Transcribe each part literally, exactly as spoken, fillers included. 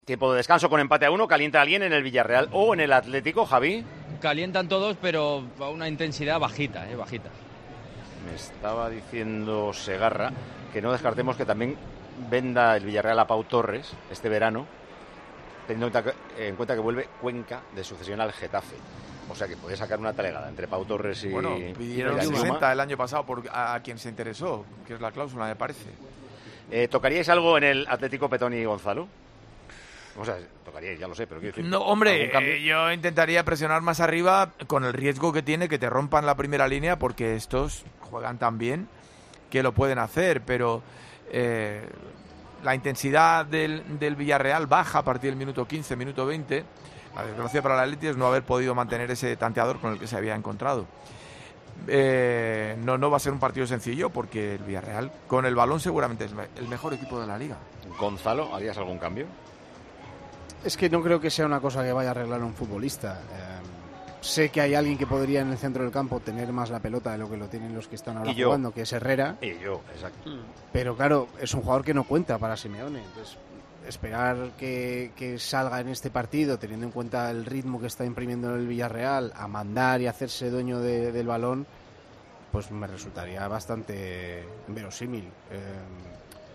Tiempo de descanso con empate a uno. ¿Calienta alguien en el Villarreal o en el Atlético, Javi? Calientan todos, pero a una intensidad bajita, eh, bajita. Me estaba diciendo Segarra que no descartemos que también venda el Villarreal a Pau Torres este verano, teniendo en cuenta que, en cuenta que vuelve Cuenca de sucesión al Getafe. O sea que puede sacar una talegada entre Pau Torres y... Bueno, pidieron y sesenta el año pasado por, a, a quien se interesó, que es la cláusula, me parece. Eh, ¿Tocaríais algo en el Atlético Petoni y Gonzalo? O sea, tocaríais, ya lo sé, pero quiero decir... No, hombre, eh, yo intentaría presionar más arriba con el riesgo que tiene que te rompan la primera línea, porque estos juegan tan bien que lo pueden hacer, pero eh, la intensidad del, del Villarreal baja a partir del minuto quince, minuto veinte. La desgracia para el Atleti es no haber podido mantener ese tanteador con el que se había encontrado. Eh, no, no va a ser un partido sencillo, porque el Villarreal con el balón seguramente es el mejor equipo de la liga. Gonzalo, ¿harías algún cambio? Es que no creo que sea una cosa que vaya a arreglar un futbolista. Eh, sé que hay alguien que podría en el centro del campo tener más la pelota de lo que lo tienen los que están ahora jugando, que es Herrera. Y yo, exacto. Pero claro, es un jugador que no cuenta para Simeone. Entonces, esperar que, que salga en este partido, teniendo en cuenta el ritmo que está imprimiendo el Villarreal, a mandar y hacerse dueño de, del balón, pues me resultaría bastante verosímil. Eh,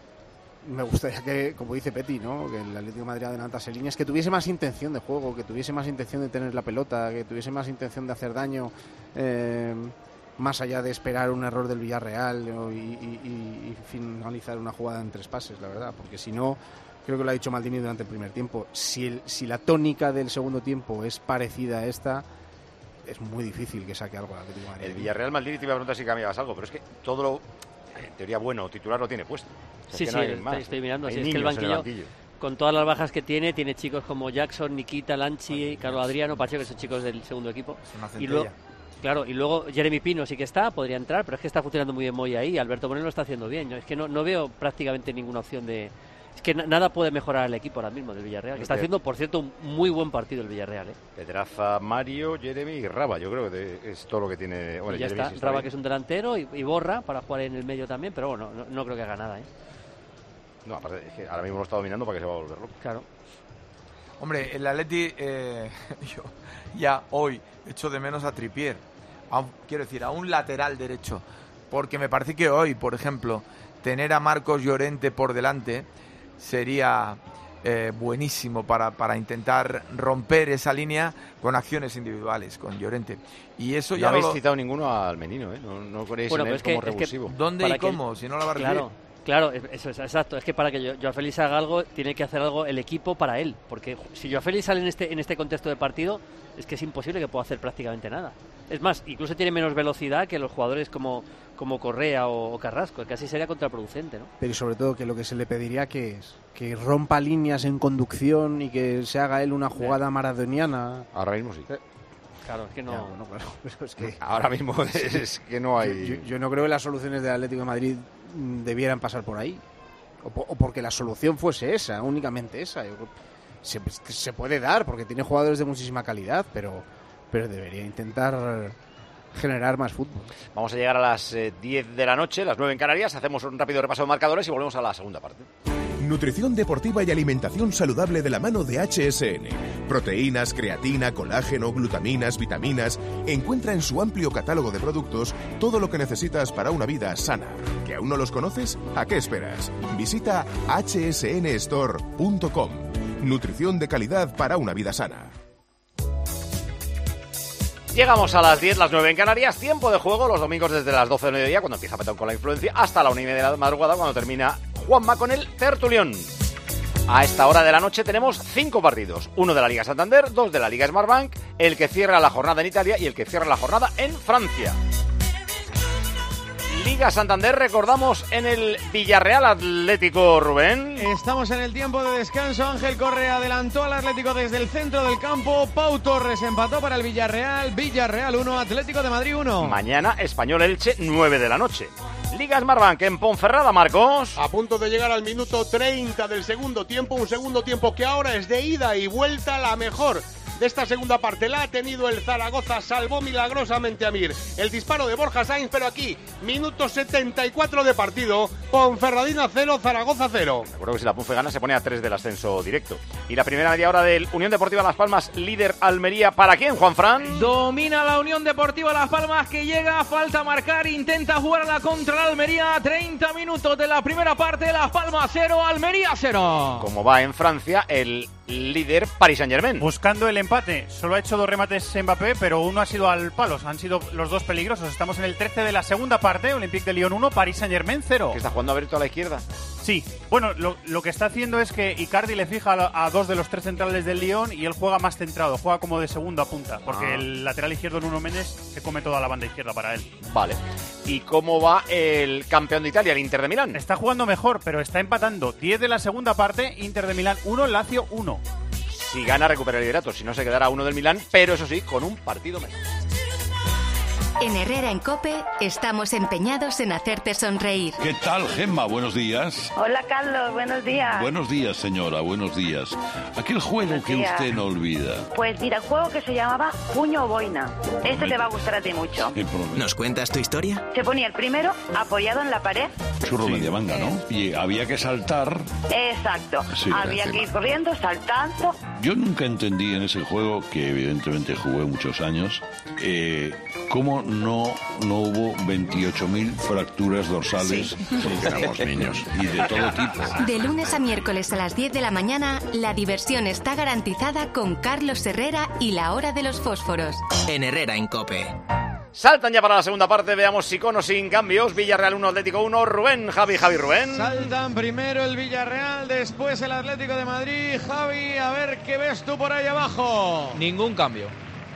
Me gustaría que, como dice Peti, ¿no?, que el Atlético de Madrid adelantase líneas, que tuviese más intención de juego, que tuviese más intención de tener la pelota, que tuviese más intención de hacer daño, eh, más allá de esperar un error del Villarreal, ¿no?, y, y, y, y finalizar una jugada en tres pases, la verdad, porque si no, creo que lo ha dicho Maldini durante el primer tiempo, si, el, si la tónica del segundo tiempo es parecida a esta, es muy difícil que saque algo al Atlético de Madrid. El Villarreal, Maldini, te iba a preguntar si cambiabas algo, pero es que todo lo, en teoría bueno, titular lo tiene puesto. O sea, sí, es que sí, no hay estoy, más. estoy mirando. Hay Sí, es que el banquillo, el banquillo, con todas las bajas que tiene, tiene chicos como Jackson, Nikita, Lanchi, Carlos Adriano, Pacheco, que son chicos del segundo equipo. Es una y luego, claro, y luego Jeremy Pino sí que está, podría entrar, pero es que está funcionando muy bien Moy ahí. Alberto Moreno lo está haciendo bien. ¿no? Es que no, no veo prácticamente ninguna opción de... Es que na- nada puede mejorar el equipo ahora mismo del Villarreal, que está haciendo, por cierto, un muy buen partido el Villarreal. ¿eh? Pedraza, Mario, Jeremy y Raba. Yo creo que es todo lo que tiene... Bueno, y ya Jeremy está, sí está Raba, bien. que es un delantero, y, y Borra para jugar en el medio también, pero bueno, no, no creo que haga nada. ¿eh? No, aparte, es que ahora mismo lo está dominando para que se va a volver loco. Claro. Hombre, el Atleti, eh, yo ya hoy echo de menos a Trippier. A un, quiero decir, a un lateral derecho. Porque me parece que hoy, por ejemplo, tener a Marcos Llorente por delante sería eh, buenísimo para, para intentar romper esa línea con acciones individuales, con Llorente. Y eso No ya habéis lo... citado ninguno al Menino, ¿eh? No, no creéis Bueno, en él pero es como que- es que- revulsivo. ¿Dónde y para que- cómo? Si no la va a recibir. Claro, claro, eso es exacto. Es que para que Yo- Joao Félix haga algo, tiene que hacer algo el equipo para él. Porque si Joao Félix sale en este, en este contexto de partido, es que es imposible que pueda hacer prácticamente nada. Es más, incluso tiene menos velocidad que los jugadores como, como Correa o, o Carrasco, que casi sería contraproducente, ¿no? Pero y sobre todo que lo que se le pediría que es que rompa líneas en conducción y que se haga él una jugada maradoniana. Ahora mismo sí. Claro, es que no... Ya, bueno, claro, pero es que Ahora mismo es que no hay... yo, yo- yo no creo que las soluciones del Atlético de Madrid mm, debieran pasar por ahí. O, po- o porque la solución fuese esa, únicamente esa. Yo creo- se, se puede dar porque tiene jugadores de muchísima calidad, pero, pero debería intentar generar más fútbol. Vamos a llegar a las eh, diez de la noche, las nueve en Canarias. Hacemos un rápido repaso de marcadores y volvemos a la segunda parte. Nutrición deportiva y alimentación saludable de la mano de H S N. Proteínas, creatina, colágeno, glutaminas, vitaminas. Encuentra en su amplio catálogo de productos todo lo que necesitas para una vida sana. ¿Que aún no los conoces? ¿A qué esperas? Visita h s n store punto com. Nutrición de calidad para una vida sana. Llegamos a las diez, las nueve en Canarias. Tiempo de juego los domingos desde las doce del mediodía, cuando empieza Petón con la influencia, hasta la una y media de la madrugada, cuando termina Juanma con el tertulión. A esta hora de la noche tenemos cinco partidos. Uno de la Liga Santander, dos de la Liga Smartbank, el que cierra la jornada en Italia y el que cierra la jornada en Francia. Liga Santander, recordamos en el Villarreal Atlético, Rubén. Estamos en el tiempo de descanso. Ángel Correa adelantó al Atlético desde el centro del campo. Pau Torres empató para el Villarreal. Villarreal uno, Atlético de Madrid uno. Mañana Español Elche, nueve de la noche. Liga Smartbank en Ponferrada, Marcos. A punto de llegar al minuto treinta del segundo tiempo. Un segundo tiempo que ahora es de ida y vuelta la mejor de esta segunda parte. La ha tenido el Zaragoza, salvó milagrosamente a Mir. El disparo de Borja Sainz, pero aquí, minuto setenta y cuatro de partido, Ponferradina cero, Zaragoza cero. Recuerdo que si la Ponfe gana se pone a tres del ascenso directo. Y la primera media hora del Unión Deportiva Las Palmas, líder Almería. ¿Para quién, Juanfran? Domina la Unión Deportiva Las Palmas, que llega, falta marcar, intenta jugar a la contra la Almería. treinta minutos de la primera parte, Las Palmas cero, Almería cero. Como va en Francia, el líder Paris Saint-Germain. Buscando el empate, solo ha hecho dos remates Mbappé, pero uno ha sido al palo, han sido los dos peligrosos. Estamos en el trece de la segunda parte, Olympique de Lyon uno, Paris Saint-Germain cero. ¿Que está jugando abierto a la izquierda? Sí, bueno, lo, lo que está haciendo es que Icardi le fija a, a dos de los tres centrales del Lyon y él juega más centrado, juega como de segunda punta, porque ah. el lateral izquierdo Nuno Méndez se come toda la banda izquierda para él. Vale. ¿Y cómo va el campeón de Italia, el Inter de Milán? Está jugando mejor, pero está empatando. diez de la segunda parte, Inter de Milán uno, Lazio uno. Si gana, recupera el liderato, si no se quedará uno del Milán, pero eso sí, con un partido menos. En Herrera en COPE estamos empeñados en hacerte sonreír. ¿Qué tal, Gemma? Buenos días. Hola, Carlos. Buenos días. Buenos días, señora. Buenos días. Aquel juego buenos que días. Usted no olvida. Pues mira, el juego que se llamaba Puño o Boina. Este te va a gustar a ti mucho. ¿Nos cuentas tu historia? Se ponía el primero apoyado en la pared. Churro sí. media manga, ¿no? Y había que saltar. Exacto. Sí, había que ir corriendo, saltando. Yo nunca entendí en ese juego, que evidentemente jugué muchos años, eh, cómo no, no hubo veintiocho mil fracturas dorsales, sí. porque éramos niños, y de todo tipo. De lunes a miércoles a las diez de la mañana, la diversión está garantizada con Carlos Herrera y la hora de los fósforos. En Herrera en COPE. Saltan ya para la segunda parte, veamos si con o sin cambios. Villarreal uno, Atlético uno, Rubén, Javi, Javi, Rubén. Saltan primero el Villarreal, después el Atlético de Madrid. Javi, a ver qué ves tú por ahí abajo. Ningún cambio.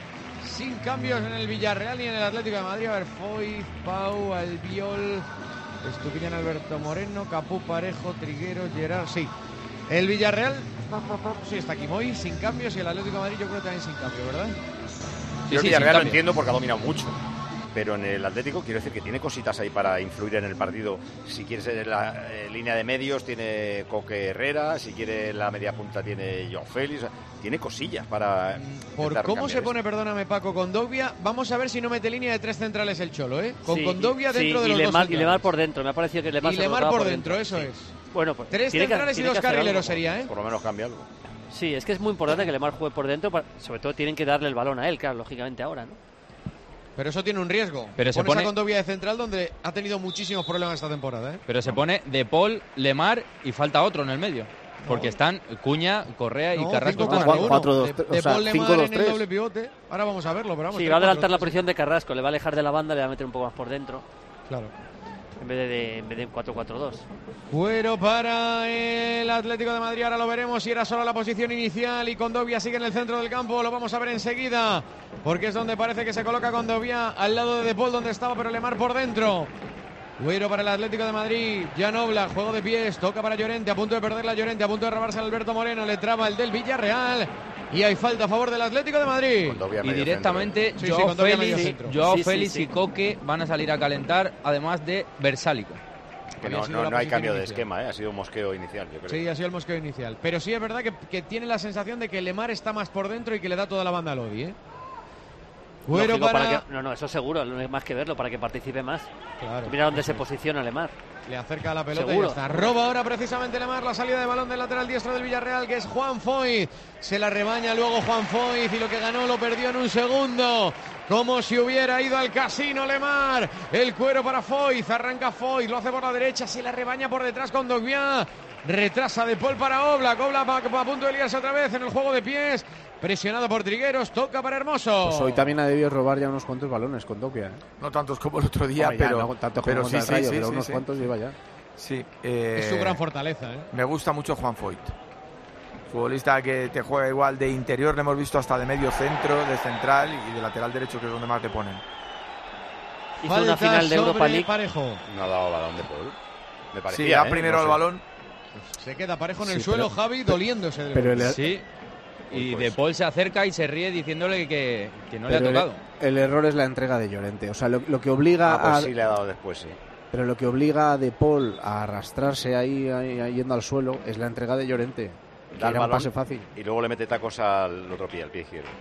Sin cambios en el Villarreal ni en el Atlético de Madrid. A ver, Foy, Pau, Albiol, Estupiñán, Alberto Moreno, Capú, Parejo, Trigueros, Gerard, sí. El Villarreal, sí, está aquí Moy, sin cambios, y el Atlético de Madrid yo creo que también sin cambio, ¿verdad? Yo el sí, Villarreal lo entiendo porque ha dominado mucho, pero en el Atlético quiero decir que tiene cositas ahí para influir en el partido. Si quieres en la eh, línea de medios tiene Coque Herrera, si quiere la media punta tiene Joao Félix, tiene cosillas para... Por cómo se pone, esto. Perdóname Paco, Kondogbia, vamos a ver si no mete línea de tres centrales el Cholo, ¿eh? Con sí, Kondogbia dentro sí, de los Lemar, dos y Lemar por dentro, me ha parecido que Lemar y se Lemar por, por dentro, dentro, eso sí. es. Bueno, pues, tres centrales que, y dos carrileros sería, ¿eh? Por lo menos cambia algo. Sí, es que es muy importante que Lemar juegue por dentro, para, sobre todo tienen que darle el balón a él, claro, lógicamente ahora, ¿no? Pero eso tiene un riesgo. Pero se Pones pone a Kondogbia de central donde ha tenido muchísimos problemas esta temporada, ¿eh? Pero se pone De Paul, Lemar y falta otro en el medio. No. Porque están Cuña, Correa y no, Carrasco. cuatro dos De, de Paul, Lemar en el doble pivote. Ahora vamos a verlo, pero vamos. Sí, va a adelantar la posición de Carrasco, le va a alejar de la banda, le va a meter un poco más por dentro. Claro. En vez de, de, en vez de cuatro cuatro dos. Cuero para el Atlético de Madrid. Ahora lo veremos si era solo la posición inicial. Y Kondogbia sigue en el centro del campo. Lo vamos a ver enseguida. Porque es donde parece que se coloca Kondogbia al lado de De Paul, donde estaba, pero Lemar por dentro. Cuero para el Atlético de Madrid. Jan Oblak, juego de pies. Toca para Llorente. A punto de perder la Llorente. A punto de robarse a Alberto Moreno. Le traba el del Villarreal. Y hay falta a favor del Atlético de Madrid. Y directamente sí, Joao sí, Félix, sí. Joao sí, Félix sí, sí. y Coque van a salir a calentar, además de Versálico. Que no, no, no hay cambio inicial. de esquema, ¿eh? Ha sido un mosqueo inicial, yo creo. Sí, ha sido el mosqueo inicial. Pero sí es verdad que, que tiene la sensación de que Lemar está más por dentro y que le da toda la banda a Lodi, ¿eh? Cuero para... para que, no, no, eso seguro, no hay más que verlo, para que participe más. Claro. Mira dónde se posiciona Lemar. Le acerca la pelota seguro. y ya está. Roba ahora precisamente Lemar la salida de balón del lateral diestro del Villarreal, que es Juan Foyth. Se la rebaña luego Juan Foyth y lo que ganó lo perdió en un segundo. Como si hubiera ido al casino Lemar. El cuero para Foyth, arranca Foyth, lo hace por la derecha, se la rebaña por detrás con Kondogbia. Retrasa De Paul para Oblak. Oblak a punto de liarse otra vez en el juego de pies. Presionado por Trigueros, toca para Hermoso. Pues hoy también ha debido robar ya unos cuantos balones con Kondogbia, ¿eh? No tantos como el otro día, Hombre, ya, pero, no tantos pero como sí, el sí, Rayo, sí, pero sí, unos sí. cuantos lleva ya. Sí, eh, es su gran fortaleza, ¿eh? Me gusta mucho Juan Foyth. Futbolista que te juega igual de interior, le hemos visto hasta de medio centro, de central y de lateral derecho, que es donde más te ponen. Hizo Falta una final de Europa League. Parejo. No ha dado balón de Paul. Me parecía, sí, da ¿eh? primero no el sé. balón. Se queda Parejo en sí, el suelo, pero, Javi, doliéndose. De pero el, sí. Y pues. De Paul se acerca y se ríe diciéndole que, que no le ha el, tocado. El error es la entrega de Llorente. O sea, lo, lo que obliga ah, pues a... sí le ha dado después, sí. Pero lo que obliga a De Paul a arrastrarse ahí, ahí, ahí yendo al suelo es la entrega de Llorente. da el era un balón pase fácil. y luego le mete tacos al otro pie, al pie izquierdo.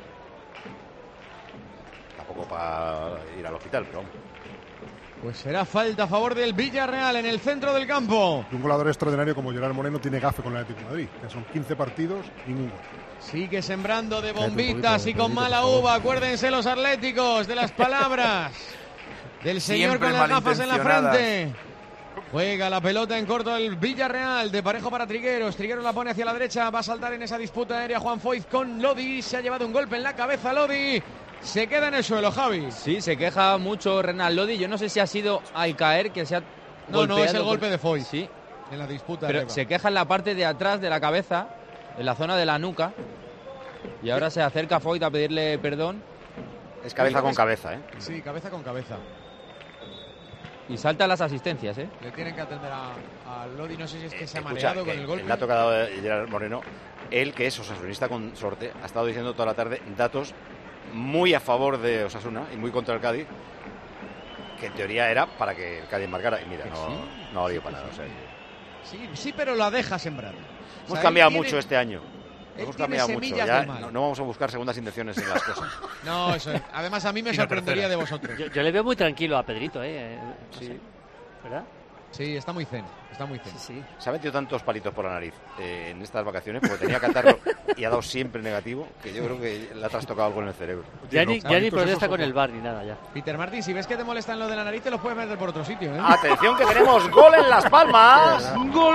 Tampoco para ir al hospital, pero vamos. Pues será falta a favor del Villarreal en el centro del campo. Un goleador extraordinario como Gerard Moreno tiene gafe con el Atlético de Madrid, que son quince partidos y ningún gol. Sigue sembrando de Cállate un bombitas poquito, y con Pedrito, mala por favor. uva. Acuérdense los atléticos de las palabras del señor Siempre con las gafas en la malintencionadas. frente. Juega la pelota en corto el Villarreal, de parejo para Trigueros. Trigueros la pone hacia la derecha, va a saltar en esa disputa aérea Juan Foyth con Lodi. Se ha llevado un golpe en la cabeza Lodi. Se queda en el suelo, Javi. Sí, se queja mucho Renan Lodi. Yo no sé si ha sido al caer que se ha No, no, es el golpeado golpe por- de Foyth. Sí, En la disputa pero arriba. se queja en la parte de atrás de la cabeza, en la zona de la nuca. Y ahora se acerca Foyth a pedirle perdón. Es cabeza con cabeza, ¿eh? Sí, cabeza con cabeza. Y salta las asistencias, ¿eh? Le tienen que atender a, a Lodi. No sé si es que se ha Escucha, mareado con que el golpe. el dato que ha dado Gerard Moreno, él que es osasunista con sorte, ha estado diciendo toda la tarde datos muy a favor de Osasuna y muy contra el Cádiz, que en teoría era para que el Cádiz marcara. Y mira, no, Sí. no ha valido para nada. O sea, Sí, sí, pero la deja sembrar. hemos O sea, cambiado él tiene- mucho este año. él Hemos tiene cambiado mucho. semillas Ya del mal. no, no vamos a buscar segundas intenciones en las cosas. No, eso es. Además, a mí me Y la sorprendería tercera. de vosotros. Yo, yo le veo muy tranquilo a Pedrito, ¿eh? eh, no sé, ¿verdad? Sí, está muy zen. Está muy zen. Sí, sí. Se ha metido tantos palitos por la nariz eh, en estas vacaciones porque tenía catarro y ha dado siempre negativo, que yo creo que le ha trastocado algo en el cerebro. Ya no, ni, ya ni palitos protesta esos con son- el bar ni nada ya. Peter Martin, si ves que te molestan lo de la nariz, te los puedes meter por otro sitio, ¿eh? Atención que tenemos gol en Las Palmas.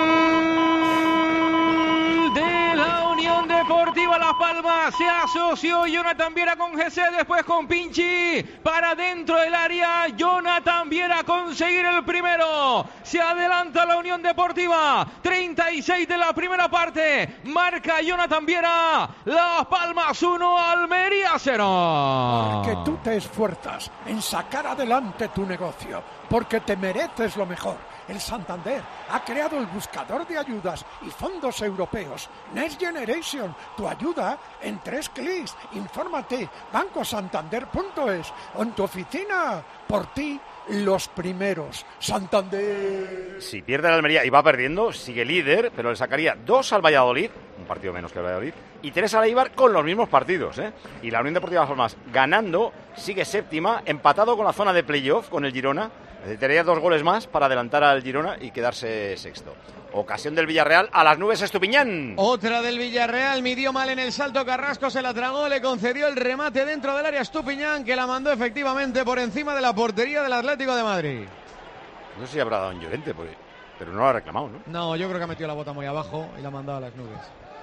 Gol de la Unión Deportiva Las Palmas. Se asoció Jonathan Viera con G C, después con Pinchi. Para dentro del área, Jonathan Viera a conseguir el primero. Se adelanta la Unión Deportiva. treinta y seis de la primera parte. Marca Jonathan Viera. Las Palmas uno, Almería cero. Porque tú te esfuerzas en sacar adelante tu negocio, porque te mereces lo mejor. El Santander ha creado el buscador de ayudas y fondos europeos Next Generation, tu ayuda en tres clics. Infórmate, banco santander punto es o en tu oficina. Por ti, los primeros. Santander. Si pierde la Almería y va perdiendo, sigue líder, pero le sacaría dos al Valladolid, un partido menos que el Valladolid, y tres al Eibar con los mismos partidos, ¿eh? Y la Unión Deportiva Las Palmas ganando, sigue séptima, empatado con la zona de playoff con el Girona. Necesitaría dos goles más para adelantar al Girona y quedarse sexto. Ocasión del Villarreal, a las nubes Estupiñán. Otra del Villarreal, midió mal en el salto Carrasco, se la tragó, le concedió el remate dentro del área Estupiñán, que la mandó efectivamente por encima de la portería del Atlético de Madrid. No sé si habrá dado en Llorente, porque- pero no lo ha reclamado, ¿no? No, yo creo que ha metido la bota muy abajo y la ha mandado a las nubes.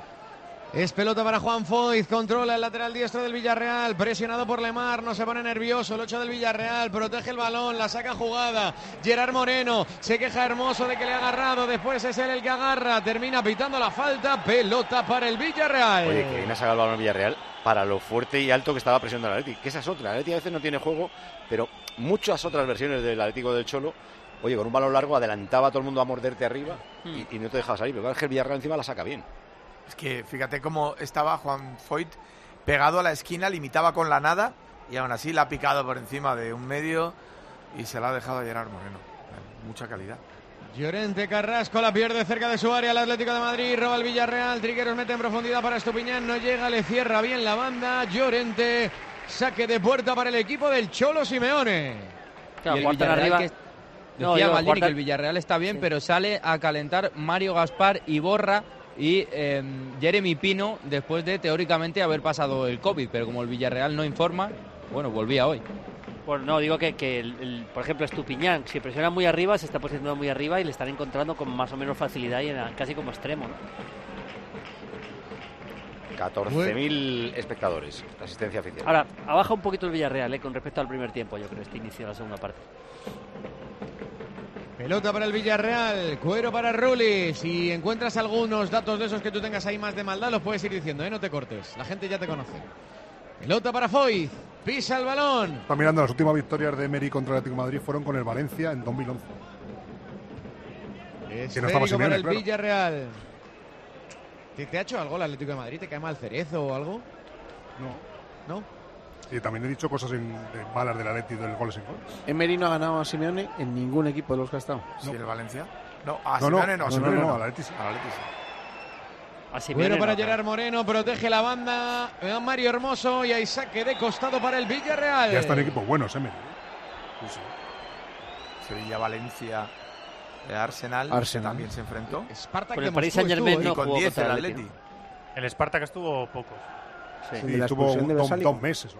Es pelota para Juan Foyth, controla el lateral diestro del Villarreal, presionado por Lemar, no se pone nervioso, el ocho del Villarreal, protege el balón, la saca jugada, Gerard Moreno, se queja Hermoso de que le ha agarrado, después es él el que agarra, termina pitando la falta, pelota para el Villarreal. Oye, que viene a sacar el balón al Villarreal para lo fuerte y alto que estaba presionando el Atleti, que esa es otra. El Atleti a veces no tiene juego, pero muchas otras versiones del Atlético del Cholo, oye, con un balón largo adelantaba a todo el mundo a morderte arriba y, y no te dejaba salir, pero claro, es que el Villarreal encima la saca bien. Es que fíjate cómo estaba Juan Foyth pegado a la esquina, limitaba con la nada y aún así la ha picado por encima de un medio y se la ha dejado a Gerard Moreno. Mucha calidad. Llorente Carrasco la pierde cerca de su área el Atlético de Madrid, roba el Villarreal, Trigueros mete en profundidad para Estupiñán, no llega, le cierra bien la banda, Llorente, saque de puerta para el equipo del Cholo Simeone. Claro, Y el Juantan Villarreal arriba. que- No, Decía digo, Maldini Juantan- que el Villarreal está bien, Sí. pero sale a calentar Mario Gaspar y Borra y eh, Jeremy Pino después de teóricamente haber pasado el COVID, pero como el Villarreal no informa, bueno, volvía hoy. Bueno, no, digo que, que el, el- por ejemplo, Estupiñán, si presiona muy arriba, se está posicionando muy arriba y le están encontrando con más o menos facilidad y en- casi como extremo, ¿no? catorce mil espectadores, la asistencia oficial. Ahora, abaja un poquito el Villarreal, ¿eh? Con respecto al primer tiempo, yo creo, este inicio de la segunda parte. Pelota para el Villarreal, cuero para Rulli. Si encuentras algunos datos de esos que tú tengas ahí más de maldad, los puedes ir diciendo, ¿eh? No te cortes, la gente ya te conoce. Pelota para Foyth, pisa el balón. Está mirando, las últimas victorias de Emery contra el Atlético de Madrid fueron con el Valencia en dos mil once. Que no estaba Esférico Simeone, para el claro. Villarreal. ¿Te, ¿Te ha hecho algo el Atlético de Madrid? ¿Te cae mal Cerezo o algo? No. ¿No? Y también he dicho cosas en, de malas del Atlético del goles en gol. Emery no ha ganado a Simeone en ningún equipo de los que ha estado. ¿Sí, el Valencia? No, a No, no, Simeone no, no, Simeone no, no, no. al Atleti sí. Al Atleti sí. Bueno para no, Gerard Moreno, protege la banda Mario Hermoso y hay saque de costado para el Villarreal. Ya están equipos buenos, Emery. Sí, sí. Sevilla, Valencia, Arsenal, Arsenal también se enfrentó. Spartak Con de el Paris Moscú Saint-Germain estuvo, no y con jugó diez contra el el Atleti. Atleti. El Spartak estuvo pocos. Sí. Sí, de la tuvo expulsión de dos, Versálico. dos meses.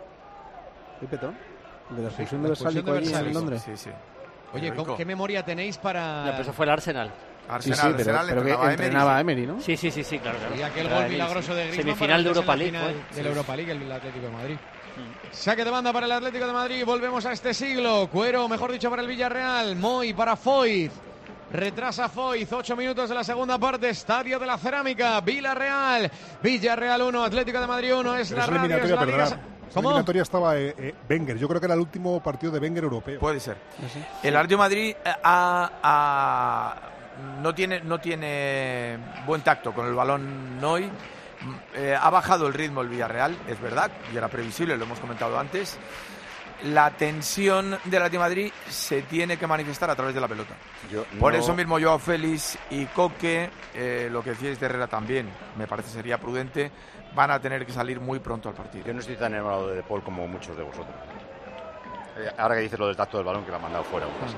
¿Y Petón? De la expulsión la de expulsión Versálico de allí en Versálico. Londres. Sí, sí. Oye, ¿cómo- ¿qué memoria tenéis para...? No, pero eso fue el Arsenal. Arsenal, Sí, sí, pero, Arsenal pero que entrenaba a entrenaba a Emery. Emery, ¿no? Sí, sí, sí, sí, claro, claro. Y aquel Era gol Emery, milagroso sí. de Griezmann Semifinal de para Europa meterse en la League. final fue. de la Sí, Europa League, el Atlético de Madrid. Mm. Saque de banda para el Atlético de Madrid. Volvemos a este siglo. Cuero, mejor dicho, para el Villarreal. Moy para Foyt. Retrasa Foyt. Ocho minutos de la segunda parte. Estadio de la Cerámica. Villarreal. Villarreal uno. Atlético de Madrid uno. Es Pero la esa radio, es eliminatoria, la liga. perdonad, esa ¿Cómo? eliminatoria estaba eh, eh, Wenger. Yo creo que era el último partido de Wenger europeo. Puede ser. El Atlético de Madrid eh, ha- ha- no tiene no tiene buen tacto con el balón hoy. Eh, ha bajado el ritmo el Villarreal, es verdad, y era previsible, lo hemos comentado antes. La tensión del Atlético de Madrid se tiene que manifestar a través de la pelota. Yo Por no- eso mismo Joao Félix y Coque, eh, lo que decíais de Herrera también, me parece sería prudente, van a tener que salir muy pronto al partido. Yo no estoy tan enamorado de De Paul como muchos de vosotros. Eh, Ahora que dices lo del tacto del balón, que lo ha mandado fuera. pues.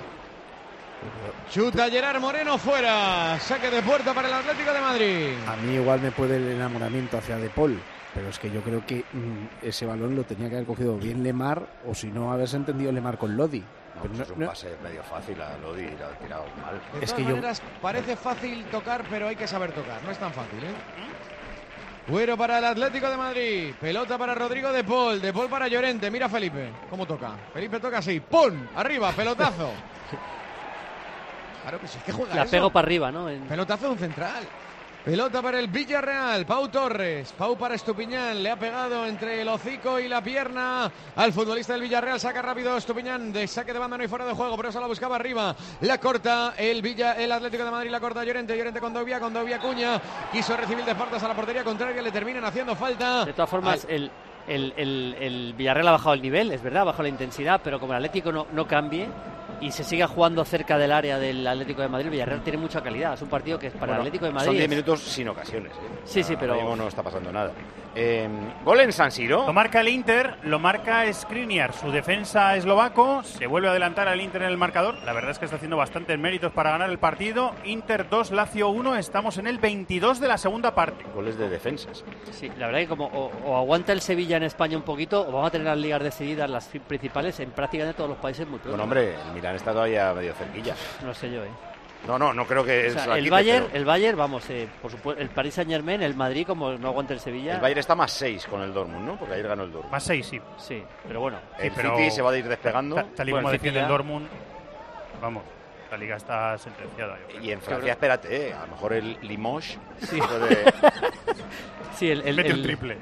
Chuta Gerard Moreno fuera. Saque de puerta para el Atlético de Madrid. A mí igual me puede el enamoramiento hacia De Paul, pero es que yo creo que mm, ese balón lo tenía que haber cogido bien Lemar, o si no, haberse entendido Lemar con Lodi. No, Pero pues no- es un no- pase medio fácil a Lodi y lo ha tirado mal. De Es todas que yo- maneras, parece fácil tocar, pero hay que saber tocar. No es tan fácil, ¿eh? Güero para el Atlético de Madrid. Pelota para Rodrigo De Paul. De Paul para Llorente. Mira Felipe. ¿Cómo toca? Felipe toca así. ¡Pum! Arriba, pelotazo. Claro que sí, es que juega La eso. pego para arriba, ¿no? En- Pelotazo de un central. Pelota para el Villarreal. Pau Torres. Pau para Estupiñán. Le ha pegado entre el hocico y la pierna al futbolista del Villarreal. Saca rápido Estupiñán. De saque de banda no hay fuera de juego, pero se la buscaba arriba. La corta el Villa, el Atlético de Madrid. La corta Llorente. Llorente con Dovia. Con Dovia Cuña. Quiso recibir de faltas a la portería contraria. Le terminan haciendo falta. De todas formas, el, el, el, el Villarreal ha bajado el nivel, es verdad, ha bajado la intensidad, pero como el Atlético no, no cambie y se siga jugando cerca del área del Atlético de Madrid, el Villarreal tiene mucha calidad. Es un partido que es para Bueno, el Atlético de Madrid. Son diez es- minutos sin ocasiones. ¿eh? Sí, sí, pero- Ahora mismo no está pasando nada. Eh, gol en San Siro. Lo marca el Inter, lo marca Skriniar, su defensa eslovaco, se vuelve a adelantar al Inter en el marcador. La verdad es que está haciendo bastantes méritos para ganar el partido. Inter dos, Lazio uno, estamos en el veintidós de la segunda parte. Goles de defensas. Sí, la verdad que como o, o aguanta el Sevilla en España un poquito, o vamos a tener las ligas decididas, las principales, en prácticamente todos los países muy pronto. Bueno, hombre, el Milán está todavía medio cerquilla. No sé yo, ¿eh? No, no, no creo que O sea, eso la el quite, Bayern, pero el Bayern, vamos, eh, por supuesto, el Paris Saint Germain, el Madrid, como no aguanta el Sevilla. el Bayern está más seis con el Dortmund, ¿no? Porque ayer ganó el Dortmund. Más seis, sí. Sí, pero bueno. El Sí, pero- City se va a ir despegando. Ta- Tal y Bueno, como el City defiende el ya- Dortmund, vamos, la liga está sentenciada. yo creo. Y en Francia, espérate, eh, a lo mejor el Limoges Sí. puede... Sí, el, el, Mete el el- triple.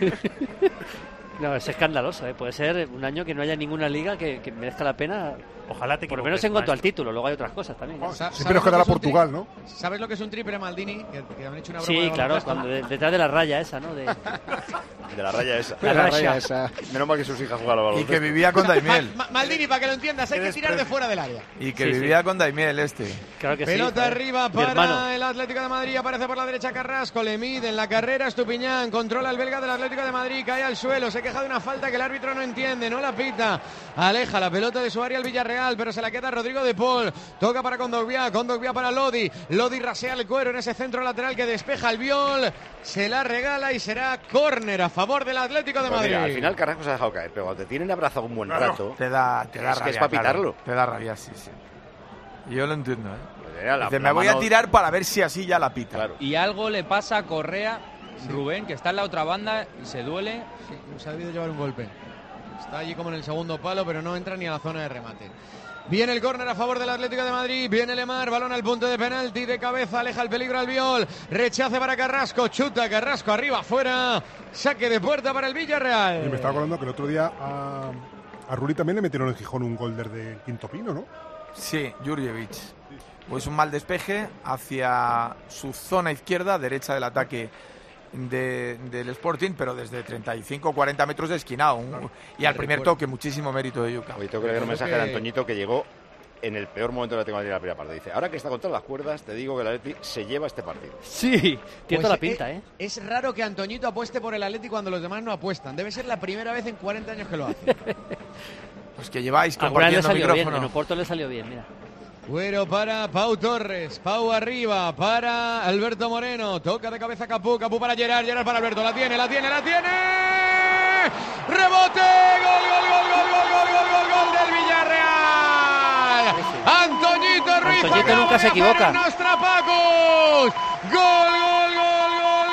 No, es escandaloso, ¿eh? Puede ser un año que no haya ninguna liga que, que merezca la pena. Ojalá te Por lo menos en cuanto al título, luego hay otras cosas también. ¿eh? Sa- Siempre ¿sabes nos lo quedará que es un tri- Portugal, ¿no? ¿Sabes lo que es un triple Maldini? Que, que han hecho una broma Sí, de claro, baloncesto. cuando de- detrás de la raya esa, ¿no? De, De la raya esa. La raya esa. Menos mal que sus hijas juegan al Y baloncesto. que vivía con Daimiel. Ma- Maldini, para que lo entiendas, hay Qué que tirar de desprecio. fuera del área. Y que Sí, sí. vivía con Daimiel este. claro que sí. Pelota joder. arriba Mi hermano. para el Atlético de Madrid. Aparece por la derecha Carrasco. Le mide en la carrera Estupiñán. Controla el belga del Atlético de Madrid. Cae al suelo. Se queja de una falta que el árbitro no entiende. No la pita. Aleja la pelota de su área el Villarreal. Pero se la queda Rodrigo de Paul. Toca para Kondogbia. Kondogbia para Lodi. Lodi rasea el cuero en ese centro lateral que despeja el Viol. Se la regala y será córner a favor del Atlético de Pues Madrid. mira, al final Carrasco se ha dejado caer, pero cuando te tienen abrazado un buen rato, Te da, te da Es que rabia. es pa' claro. pitarlo. Te da rabia, sí, sí. Yo lo entiendo, ¿eh? pues era la- Dice, la me voy mano- a tirar para ver si así ya la pita. Claro. Y algo le pasa a Correa, Rubén, que está en la otra banda y se duele. Sí, se ha debido llevar un golpe. Está allí como en el segundo palo, pero no entra ni a la zona de remate. Viene el córner a favor del Atlético de Madrid. Viene Lemar, balón al punto de penalti de cabeza, aleja el peligro al Viol. Rechace para Carrasco, chuta Carrasco arriba, fuera. Saque de puerta para el Villarreal. Y me estaba acordando que el otro día a, a Rulli también le metieron en Gijón un gol desde Quinto Pino, ¿no? Sí, Jurjevic. Pues un mal despeje hacia su zona izquierda, derecha del ataque de- del Sporting, pero desde treinta y cinco cuarenta metros de esquina. Un- y al primer toque, muchísimo mérito de Yuka. Hoy tengo que leer un mensaje de Antoñito que llegó en el peor momento de la Atlético de Madrid en la primera parte. Dice, ahora que está contra las cuerdas, te digo que el Atleti se lleva este partido. Sí, tiene Pues toda la pinta, ¿eh? Es raro que Antoñito apueste por el Atleti cuando los demás no apuestan. Debe ser la primera vez en cuarenta años que lo hace. Pues que lleváis A Brian le compartiendo salió bien, micrófono. en Oporto le salió bien, mira. Güero para Pau Torres, Pau arriba para Alberto Moreno, toca de cabeza Capú, Capú para Gerard, Gerard para Alberto, la tiene, la tiene, la tiene, rebote, gol, gol, gol, gol, gol, gol, gol, gol, gol del Villarreal, Antoñito Ruiz, Antoñito nunca se equivoca. Nostrapacus, gol, gol, gol, gol,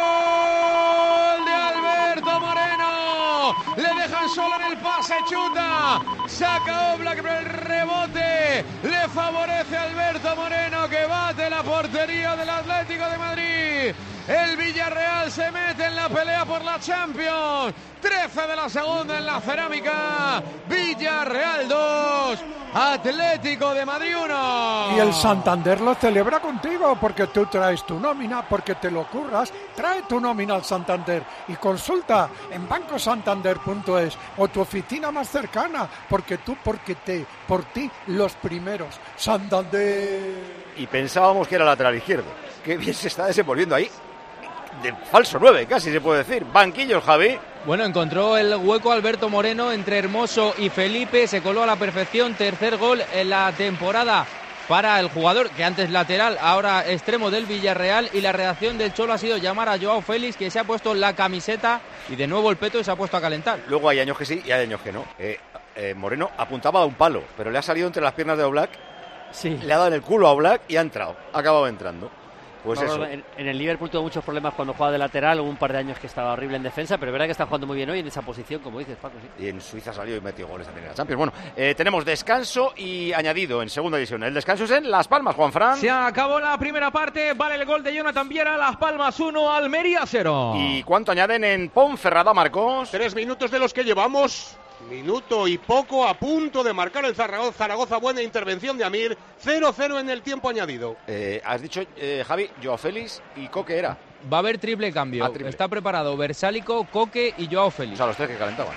gol de Alberto Moreno, le dejan solo en el pase, chuta, saca Oblak, pero el rebote le favorece a Alberto Moreno, que bate la portería del Atlético de Madrid. El Villarreal se mete en la pelea por la Champions. trece de la segunda en la Cerámica. Villarreal dos, Atlético de Madrid uno. Y el Santander lo celebra contigo porque tú traes tu nómina, porque te lo curras. Trae tu nómina al Santander y consulta en banco santander punto es o tu oficina más cercana, porque tú, porque te, por ti, los primeros. Santander. Y pensábamos que era lateral izquierdo. Qué bien se está desenvolviendo ahí. De falso nueve, casi se puede decir. Banquillos, Javi. Bueno, encontró el hueco Alberto Moreno entre Hermoso y Felipe, se coló a la perfección, tercer gol en la temporada para el jugador que antes lateral, ahora extremo del Villarreal, y la reacción del Cholo ha sido llamar a Joao Félix, que se ha puesto la camiseta y de nuevo el peto y se ha puesto a calentar. Luego hay años que sí y hay años que no. Eh, eh, Moreno apuntaba a un palo, pero le ha salido entre las piernas de Oblak, sí. Le ha dado en el culo a Oblak y ha entrado, ha acabado entrando. Pues no, eso. En, en el Liverpool tuvo muchos problemas cuando jugaba de lateral, hubo un par de años que estaba horrible en defensa, pero es verdad que está jugando muy bien hoy en esa posición, como dices, Paco. Sí. Y en Suiza salió y metió goles también en la Champions. Bueno, eh, tenemos descanso y añadido en segunda división. El descanso es en Las Palmas, Juanfran. Se acabó la primera parte, vale el gol de Jonathan Viera, Las Palmas uno, Almería cero. ¿Y cuánto añaden en Ponferrada, Marcos? Tres minutos de los que llevamos. Minuto y poco a punto de marcar el Zaragoza. Zaragoza, buena intervención de Amir. cero cero en el tiempo añadido. Eh, has dicho, eh, Javi, Joao Félix y Coque era. Va a haber triple cambio. Ah, triple. Está preparado Versálico, Coque y Joao Félix. O sea, los tres que calentaban.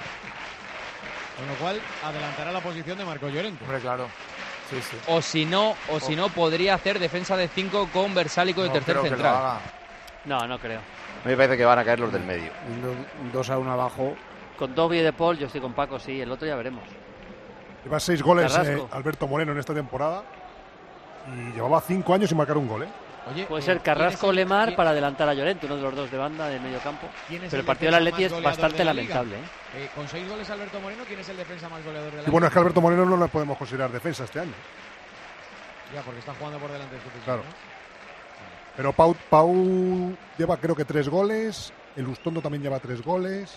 Con lo cual adelantará la posición de Marco Llorente. Hombre, claro. Sí, sí. O si no, o si no podría hacer defensa de cinco con Versálico de No tercer creo que central. lo haga. No, no creo. A mí me parece que van a caer los del medio. Un dos a uno abajo. Con Dobby y De Paul, yo estoy con Paco, sí, el otro ya veremos. Lleva seis goles eh, Carrasco. Alberto Moreno en esta temporada y llevaba cinco años sin marcar un gol, ¿eh? Oye, Puede eh, ser Carrasco o ¿quién es el- Lemar quién- para adelantar a Llorente, uno de los dos de banda de medio campo. quién es Pero el el partido del defensa Atleti más es goleador bastante de la liga? lamentable, ¿eh? Eh, con seis goles Alberto Moreno, ¿quién es el defensa más goleador de la Y bueno, es que liga? Alberto Moreno no lo podemos considerar defensa este año. Ya, porque está jugando por delante de su posición, Claro. ¿no? Pero Pau, Pau lleva creo que tres goles, el Ustondo también lleva tres goles.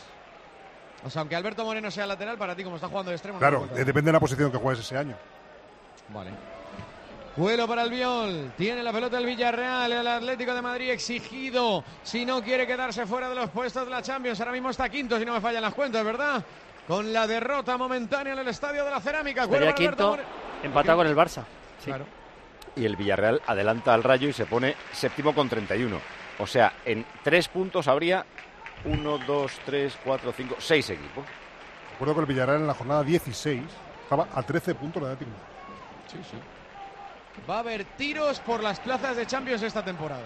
O sea, aunque Alberto Moreno sea lateral, para ti, como está jugando de extremo... no Claro, cuenta. eh, depende de la posición que juegues ese año. Vale. Vuelo para el Biol. Tiene la pelota el Villarreal. El Atlético de Madrid exigido. Si no quiere quedarse fuera de los puestos de la Champions. Ahora mismo está quinto, si no me fallan las cuentas, ¿verdad? Con la derrota momentánea en el Estadio de la Cerámica. Vuelo Estaría para Alberto quinto, Moreno. empatado con el Barça. Sí. Claro. Y el Villarreal adelanta al Rayo y se pone séptimo con treinta y uno. O sea, en tres puntos habría uno, dos, tres, cuatro, cinco, seis equipos. Recuerdo que el Villarreal en la jornada dieciséis estaba a trece puntos de Atlético. Sí, sí. Va a haber tiros por las plazas de Champions esta temporada.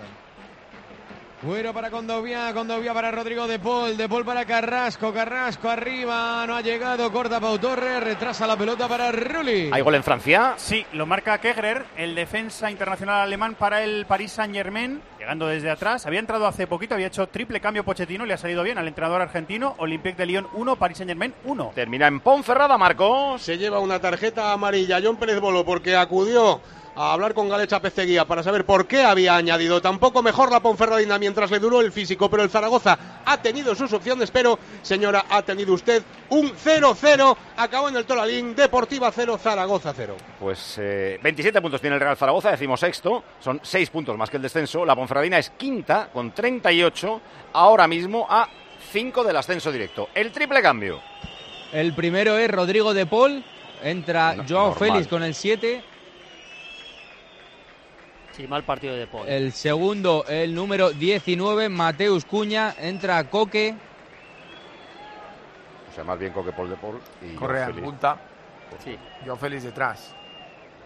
Güero para Condovia, Condovia para Rodrigo De Paul, De Paul para Carrasco, Carrasco arriba, no ha llegado, corta Pau Torres, retrasa la pelota para Rulli. ¿Hay gol en Francia? Sí, lo marca Kegrer, el defensa internacional alemán para el Paris Saint-Germain, llegando desde atrás. Había entrado hace poquito, había hecho triple cambio Pochettino, le ha salido bien al entrenador argentino. Olympique de Lyon uno, Paris Saint-Germain uno. Termina en Ponferrada, Marcos. Se lleva una tarjeta amarilla John Pérez Bolo porque acudió a hablar con Galecha Peceguía para saber por qué había añadido. Tampoco mejor la Ponferradina mientras le duró el físico, pero el Zaragoza ha tenido sus opciones, pero señora, ha tenido usted un cero cero. Acabó en el Toralín, Deportiva cero, Zaragoza cero. Pues eh, veintisiete puntos tiene el Real Zaragoza, decimosexto, son seis puntos más que el descenso. La Ponferradina es quinta con treinta y ocho, ahora mismo a cinco del ascenso directo. El triple cambio. El primero es Rodrigo De Paul, entra No, Joao normal. Félix con el siete. Sí, mal partido de Paul. El segundo, el número diecinueve, Mateus Cuña, entra Coque. O sea, más bien Coque Paul de Paul y Correa en Félix. punta. Sí. Joao Félix detrás.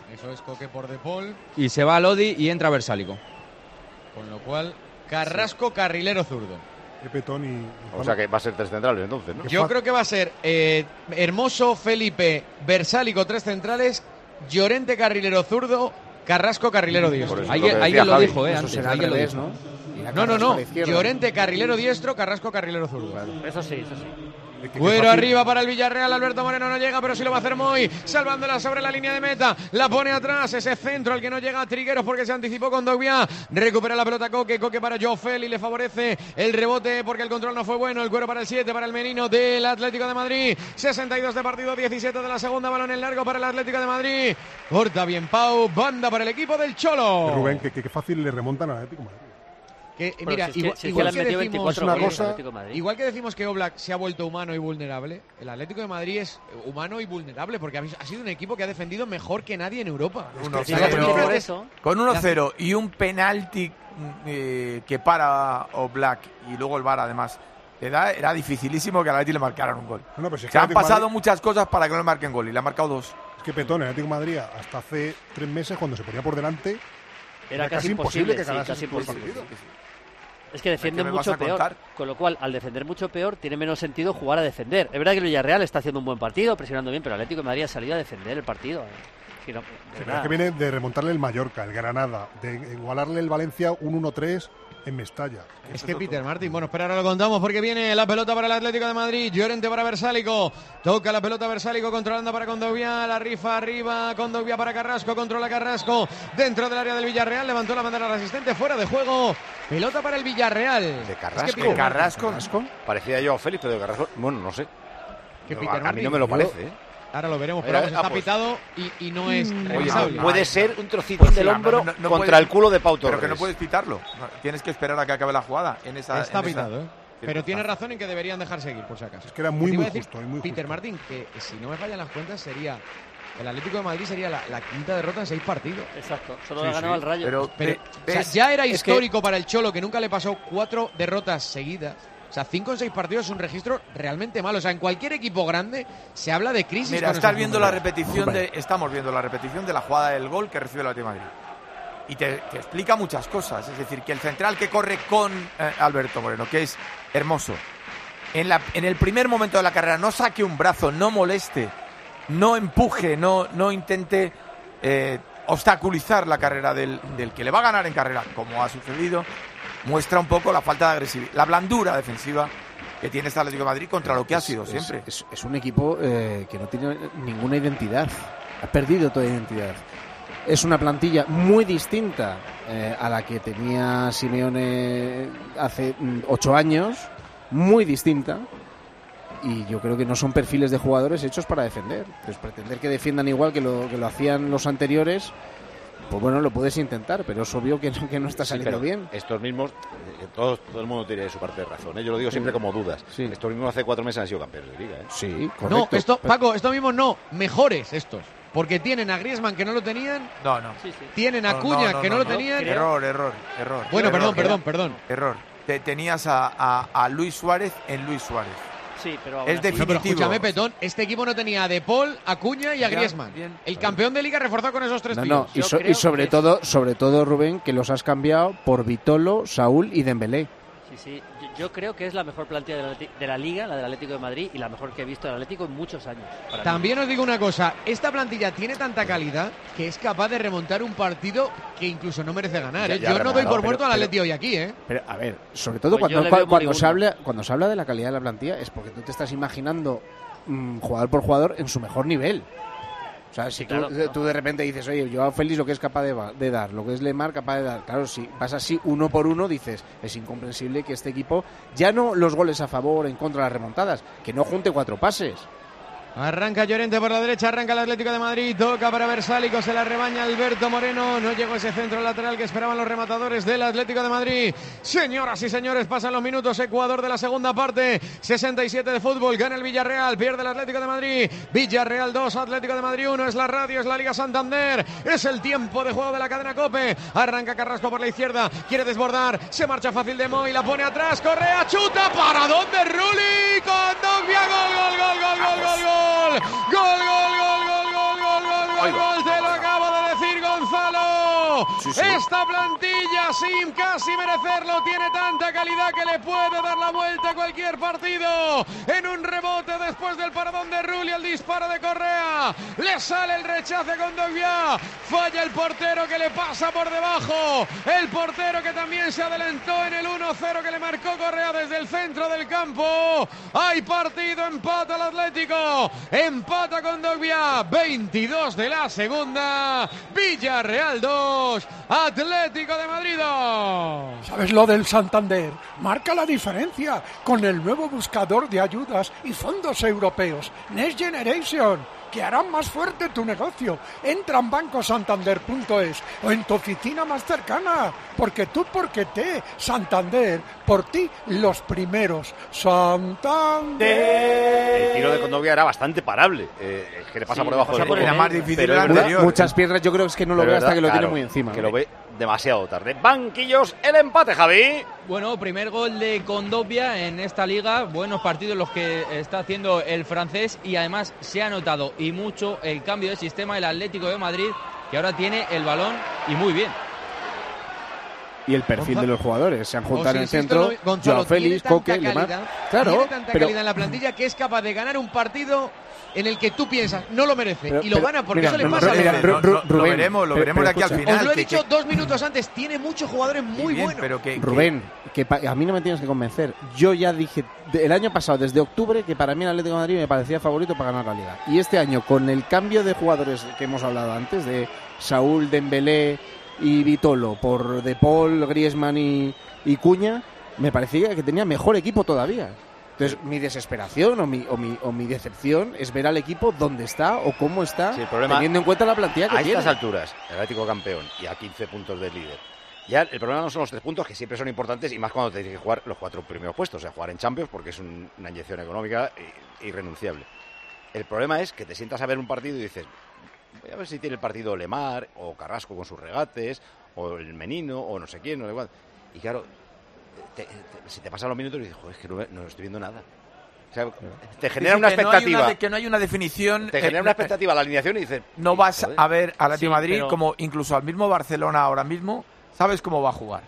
Eso es Coque por De Paul. Y se va Lodi y entra Versálico. Con lo cual, Carrasco, sí. Carrilero zurdo. Petón y... O sea que va a ser tres centrales entonces, ¿no? Yo creo que va a ser eh, Hermoso, Felipe, Versálico, tres centrales, Llorente, carrilero zurdo, Carrasco, carrilero diestro. Alguien, alguien lo dijo, ¿eh? Antes, alguien lo dijo. ¿no? No, no, no. Llorente, carrilero diestro, Carrasco, carrilero zurdo. Claro. Eso sí, eso sí. Güero arriba para el Villarreal, Alberto Moreno no llega, pero sí lo va a hacer Moy, salvándola sobre la línea de meta, la pone atrás, ese centro al que no llega a Trigueros porque se anticipó con Dogbia, recupera la pelota Coque, Coque para Joao Félix, le favorece el rebote porque el control no fue bueno, el Güero para el siete, para el menino del Atlético de Madrid, sesenta y dos de partido, diecisiete de la segunda, balón en largo para el Atlético de Madrid, corta bien Pau, banda para el equipo del Cholo. Rubén, que, que, que fácil le remontan al Atlético de Madrid. Que, mira, si es igual, que, si igual, es que, que decimos, una cosa, igual que decimos que Oblak se ha vuelto humano y vulnerable, el Atlético de Madrid es humano y vulnerable porque ha sido un equipo que ha defendido mejor que nadie en Europa. uno cero, con uno cero y un penalti eh, que para Oblak y luego el V A R además, era, era dificilísimo que al Atlético le marcaran un gol. No, pues es Se han pasado Madrid... muchas cosas para que no le marquen gol y le han marcado dos. Es que Petón, el Atlético de Madrid, hasta hace tres meses cuando se ponía por delante, era, era casi imposible, imposible que ganase sí, casi imposible. Es que defienden mucho peor, con lo cual al defender mucho peor tiene menos sentido jugar a defender. Es verdad que el Villarreal está haciendo un buen partido, presionando bien, pero el Atlético de Madrid ha salido a defender el partido. Si no, sí, pero es que viene de remontarle el Mallorca, el Granada, de igualarle el Valencia un uno tres en Mestalla. Es que Peter Martín, bueno, espera, ahora lo contamos porque viene la pelota para el Atlético de Madrid, Llorente para Versálico, toca la pelota Versálico, controlando para Condovia, la rifa arriba, Condovia para Carrasco, controla Carrasco, dentro del área del Villarreal, levantó la bandera resistente, fuera de juego, pelota para el Villarreal. De Carrasco, es que de Carrasco, Carrasco, parecía yo a Félix, pero de Carrasco, bueno, no sé. Que no, Peter a, Martín, a mí no me lo parece, ¿eh? Ahora lo veremos, pero Era, vamos, está ah, pues, pitado y, y no es Oye, revisable. puede ser un trocito pues del hombro no, no, no contra puedes, el culo de Pau Torres. Pero que no puedes pitarlo. Tienes que esperar a que acabe la jugada. En esa, está en pitado, esa... ¿eh? Pero tiene razón en que deberían dejar seguir, por si acaso. Es que era muy, muy decir, justo. Y muy Peter justo. Martín, que si no me fallan las cuentas, sería... El Atlético de Madrid sería la, la quinta derrota en seis partidos. Exacto, solo sí, le ha ganado sí. al Rayo. Pero, pero o sea, ya era histórico que... para el Cholo, que nunca le pasó cuatro derrotas seguidas. O sea, cinco en seis partidos es un registro realmente malo. O sea, en cualquier equipo grande se habla de crisis. Mira, estás viendo la repetición de, estamos viendo la repetición de la jugada del gol que recibe el Atlético de Madrid. Y te, te explica muchas cosas. Es decir, que el central que corre con eh, Alberto Moreno, que es Hermoso, en, la, en el primer momento de la carrera no saque un brazo, no moleste, no empuje, no, no intente eh, obstaculizar la carrera del, del que le va a ganar en carrera, como ha sucedido. Muestra un poco la falta de agresividad, la blandura defensiva que tiene este Atlético de Madrid contra lo que es, ha sido es, siempre. Es, es un equipo eh, que no tiene ninguna identidad, ha perdido toda identidad. Es una plantilla muy distinta eh, a la que tenía Simeone hace mm, ocho años, muy distinta. Y yo creo que no son perfiles de jugadores hechos para defender. Pues pretender que defiendan igual que lo, que lo hacían los anteriores... Pues bueno, lo puedes intentar, pero es obvio que no, que no está saliendo sí, bien. Estos mismos, eh, todos, todo el mundo tiene su parte de razón, ¿eh? Yo lo digo siempre sí. como dudas. Sí. Estos mismos hace cuatro meses han sido campeones de liga, ¿eh? Sí, correcto. No, esto, Paco, estos mismos no, mejores estos. Porque tienen a Griezmann que no lo tenían. No, no. Sí, sí. Tienen a Acuña no, no, no, que no, no lo tenían. Error, error, error. Bueno, error, perdón, error, perdón, perdón. Error. Te, tenías a, a, a Luis Suárez en Luis Suárez. Sí, pero es definitivo. No, pero escúchame, Petón, este equipo no tenía a De Paul, Acuña y a Griezmann. Bien, bien. El campeón de liga reforzado con esos tres no, tíos. No, y, so, y sobre todo, sobre todo, Rubén, que los has cambiado por Vitolo, Saúl y Dembélé. Sí, sí. Yo, yo creo que es la mejor plantilla de la, de la Liga, la del Atlético de Madrid, y la mejor que he visto del Atlético en muchos años. También mí. os digo una cosa, esta plantilla tiene tanta calidad que es capaz de remontar un partido que incluso no merece ganar. Ya, ¿eh? ya yo no doy por muerto al Atlético hoy aquí, ¿eh? Pero, a ver, sobre todo pues cuando, cuando, cuando, se habla, cuando se habla de la calidad de la plantilla es porque tú te estás imaginando mmm, jugador por jugador en su mejor nivel. O sea, si claro, tú, no. tú de repente dices, oye, Joao Félix lo que es capaz de, de dar, lo que es Lemar capaz de dar. Claro, si vas así uno por uno, dices, es incomprensible que este equipo, ya no los goles a favor, en contra de las remontadas, que no junte cuatro pases. Arranca Llorente por la derecha, arranca el Atlético de Madrid, toca para Versálico, se la rebaña Alberto Moreno, no llegó ese centro lateral que esperaban los rematadores del Atlético de Madrid. Señoras y señores, pasan los minutos, Ecuador de la segunda parte, sesenta y siete de fútbol, gana el Villarreal, pierde el Atlético de Madrid, Villarreal dos, Atlético de Madrid uno, es la radio, es la Liga Santander, es el tiempo de juego de la cadena COPE, arranca Carrasco por la izquierda, quiere desbordar, se marcha fácil de Moy, la pone atrás, Correa, chuta, ¿para dónde Rulli? Con Dogbia, gol, gol, gol, gol, gol, gol, gol. Gol, gol, gol, gol, gol, gol, gol, gol, gol, te lo acabo de Sí, sí. Esta plantilla, sin casi merecerlo, tiene tanta calidad que le puede dar la vuelta a cualquier partido. En un rebote después del paradón de Rulli, el disparo de Correa. Le sale el rechace con Kondogbia. Falla el portero que le pasa por debajo. El portero que también se adelantó en el uno cero que le marcó Correa desde el centro del campo. Hay partido, empata el Atlético. Empata Kondogbia. veintidós de la segunda. Villarreal dos. Atlético de Madrid dos. ¿Sabes lo del Santander? Marca la diferencia con el nuevo buscador de ayudas y fondos europeos Next Generation, que harán más fuerte tu negocio. Entra en banco santander punto es o en tu oficina más cercana, porque tú, porque te, Santander, por ti los primeros. Santander. El tiro de Kondogbia era bastante parable, eh, es que le pasa sí, por debajo del era más difícil del anterior. Muchas piernas yo creo que es que no lo ve hasta que lo claro, tiene muy encima. Que ¿no? Lo ve demasiado tarde. Banquillos, el empate, Javi. Bueno, primer gol de Kondogbia en esta liga. Buenos partidos los que está haciendo el francés y además se ha notado y mucho el cambio de sistema del Atlético de Madrid, que ahora tiene el balón y muy bien. Y el perfil Gonzalo, de los jugadores. Se han juntado en el centro. No, Joao Félix, Coque, Lemar. Claro, tiene tanta pero, calidad en la plantilla que es capaz de ganar un partido en el que tú piensas, no lo merece, pero, y lo pero, gana porque mira, eso le pasa mira, a los no, no, Lo veremos, lo veremos de aquí al final. Os lo he que, dicho que, dos minutos antes, tiene muchos jugadores muy bien, buenos. Pero que, Rubén, que, que a mí no me tienes que convencer. Yo ya dije el año pasado, desde octubre, que para mí el Atlético de Madrid me parecía favorito para ganar la Liga. Y este año, con el cambio de jugadores que hemos hablado antes, de Saúl, Dembélé y Vitolo, por De Paul, Griezmann y, y Cuña, me parecía que tenía mejor equipo todavía. Entonces, mi desesperación o mi, o, mi, o mi decepción es ver al equipo dónde está o cómo está, sí, el problema, teniendo en cuenta la plantilla que a tiene. A estas alturas, el Atlético campeón y a quince puntos del líder. Ya el problema no son los tres puntos, que siempre son importantes, y más cuando tienes que jugar los cuatro primeros puestos, o sea, jugar en Champions, porque es un, una inyección económica irrenunciable. El problema es que te sientas a ver un partido y dices, voy a ver si tiene el partido Lemar, o Carrasco con sus regates, o el Menino, o no sé quién, no sé cuál. Y claro, Te, te, si te pasan los minutos y dices, joder, es que no, no estoy viendo nada. O sea, te genera sí, sí, una expectativa. No una, que no hay una definición. Te genera eh, una expectativa la alineación y dices. No vas joder. a ver al Atlético de Madrid, pero... como incluso al mismo Barcelona ahora mismo, sabes cómo va a jugar.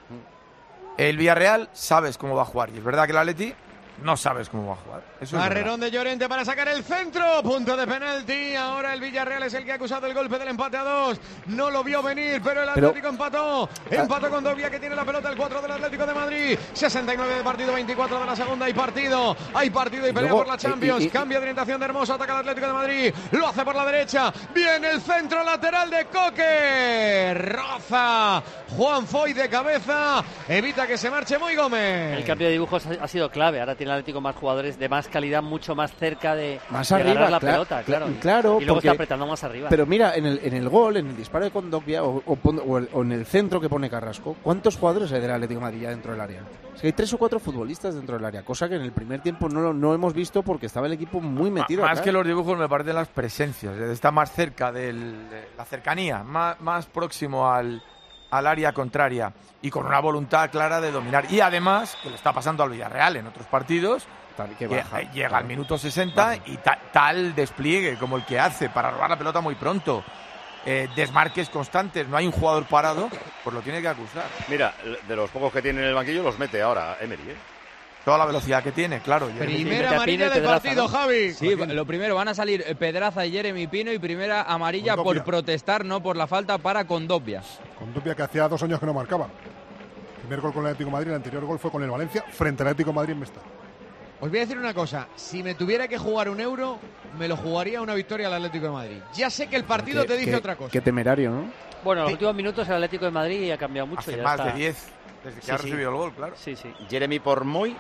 El Villarreal, sabes cómo va a jugar. Y es verdad que el Atleti no sabes cómo va a jugar. Eso Carrerón de Llorente para sacar el centro. Punto de penalti. Ahora el Villarreal es el que ha acusado el golpe del empate a dos. No lo vio venir, pero el Atlético pero... empató. Empató con Kondogbia, que tiene la pelota, el cuatro del Atlético de Madrid. sesenta y nueve de partido, veinticuatro de la segunda. Hay partido. Hay partido y pelea Luego, por la Champions. Y, y, Cambio de orientación de Hermoso. Ataca el Atlético de Madrid. Lo hace por la derecha. Viene el centro lateral de Coque. Roza. Juan Foy de cabeza. Evita que se marche Muy Gómez. El cambio de dibujos ha sido clave. Ahora tiene el Atlético más jugadores de más calidad, mucho más cerca de, más de arriba, ganar la claro, pelota, claro. claro y luego porque, está apretando más arriba. Pero mira, en el, en el gol, en el disparo de Kondogbia o, o, o, el, o en el centro que pone Carrasco, ¿cuántos jugadores hay del Atlético de Madrid ya dentro del área? Es que hay tres o cuatro futbolistas dentro del área, cosa que en el primer tiempo no lo no hemos visto porque estaba el equipo muy metido. Más atrás. Que los dibujos me parecen las presencias, está más cerca del, de la cercanía, más, más próximo al, al área contraria y con una voluntad clara de dominar. Y además, que le está pasando al Villarreal en otros partidos, que baja, llega claro. al minuto sesenta baja. y ta, tal despliegue como el que hace para robar la pelota muy pronto, eh, desmarques constantes, no hay un jugador parado, pues lo tiene que acusar. Mira, de los pocos que tiene en el banquillo los mete ahora Emery, ¿eh? Toda la velocidad que tiene, claro. Primera amarilla del partido, ¿no? Javi. Sí, lo primero, van a salir Pedraza y Jeremy Pino, y primera amarilla Kondogbia. Por protestar, no por la falta, para Kondogbia. Kondogbia, que hacía dos años que no marcaba. Primer gol con el Atlético de Madrid, el anterior gol fue con el Valencia, frente al Atlético de Madrid en Mestalla. Os voy a decir una cosa, si me tuviera que jugar un euro, me lo jugaría una victoria al Atlético de Madrid. Ya sé que el partido qué, te dice qué, otra cosa. Qué temerario, ¿no? Bueno, en los últimos minutos el Atlético de Madrid ha cambiado mucho. Hace ya más está. de diez, desde que sí, ha recibido sí. el gol, claro. Sí, sí. Jeremy por Moy,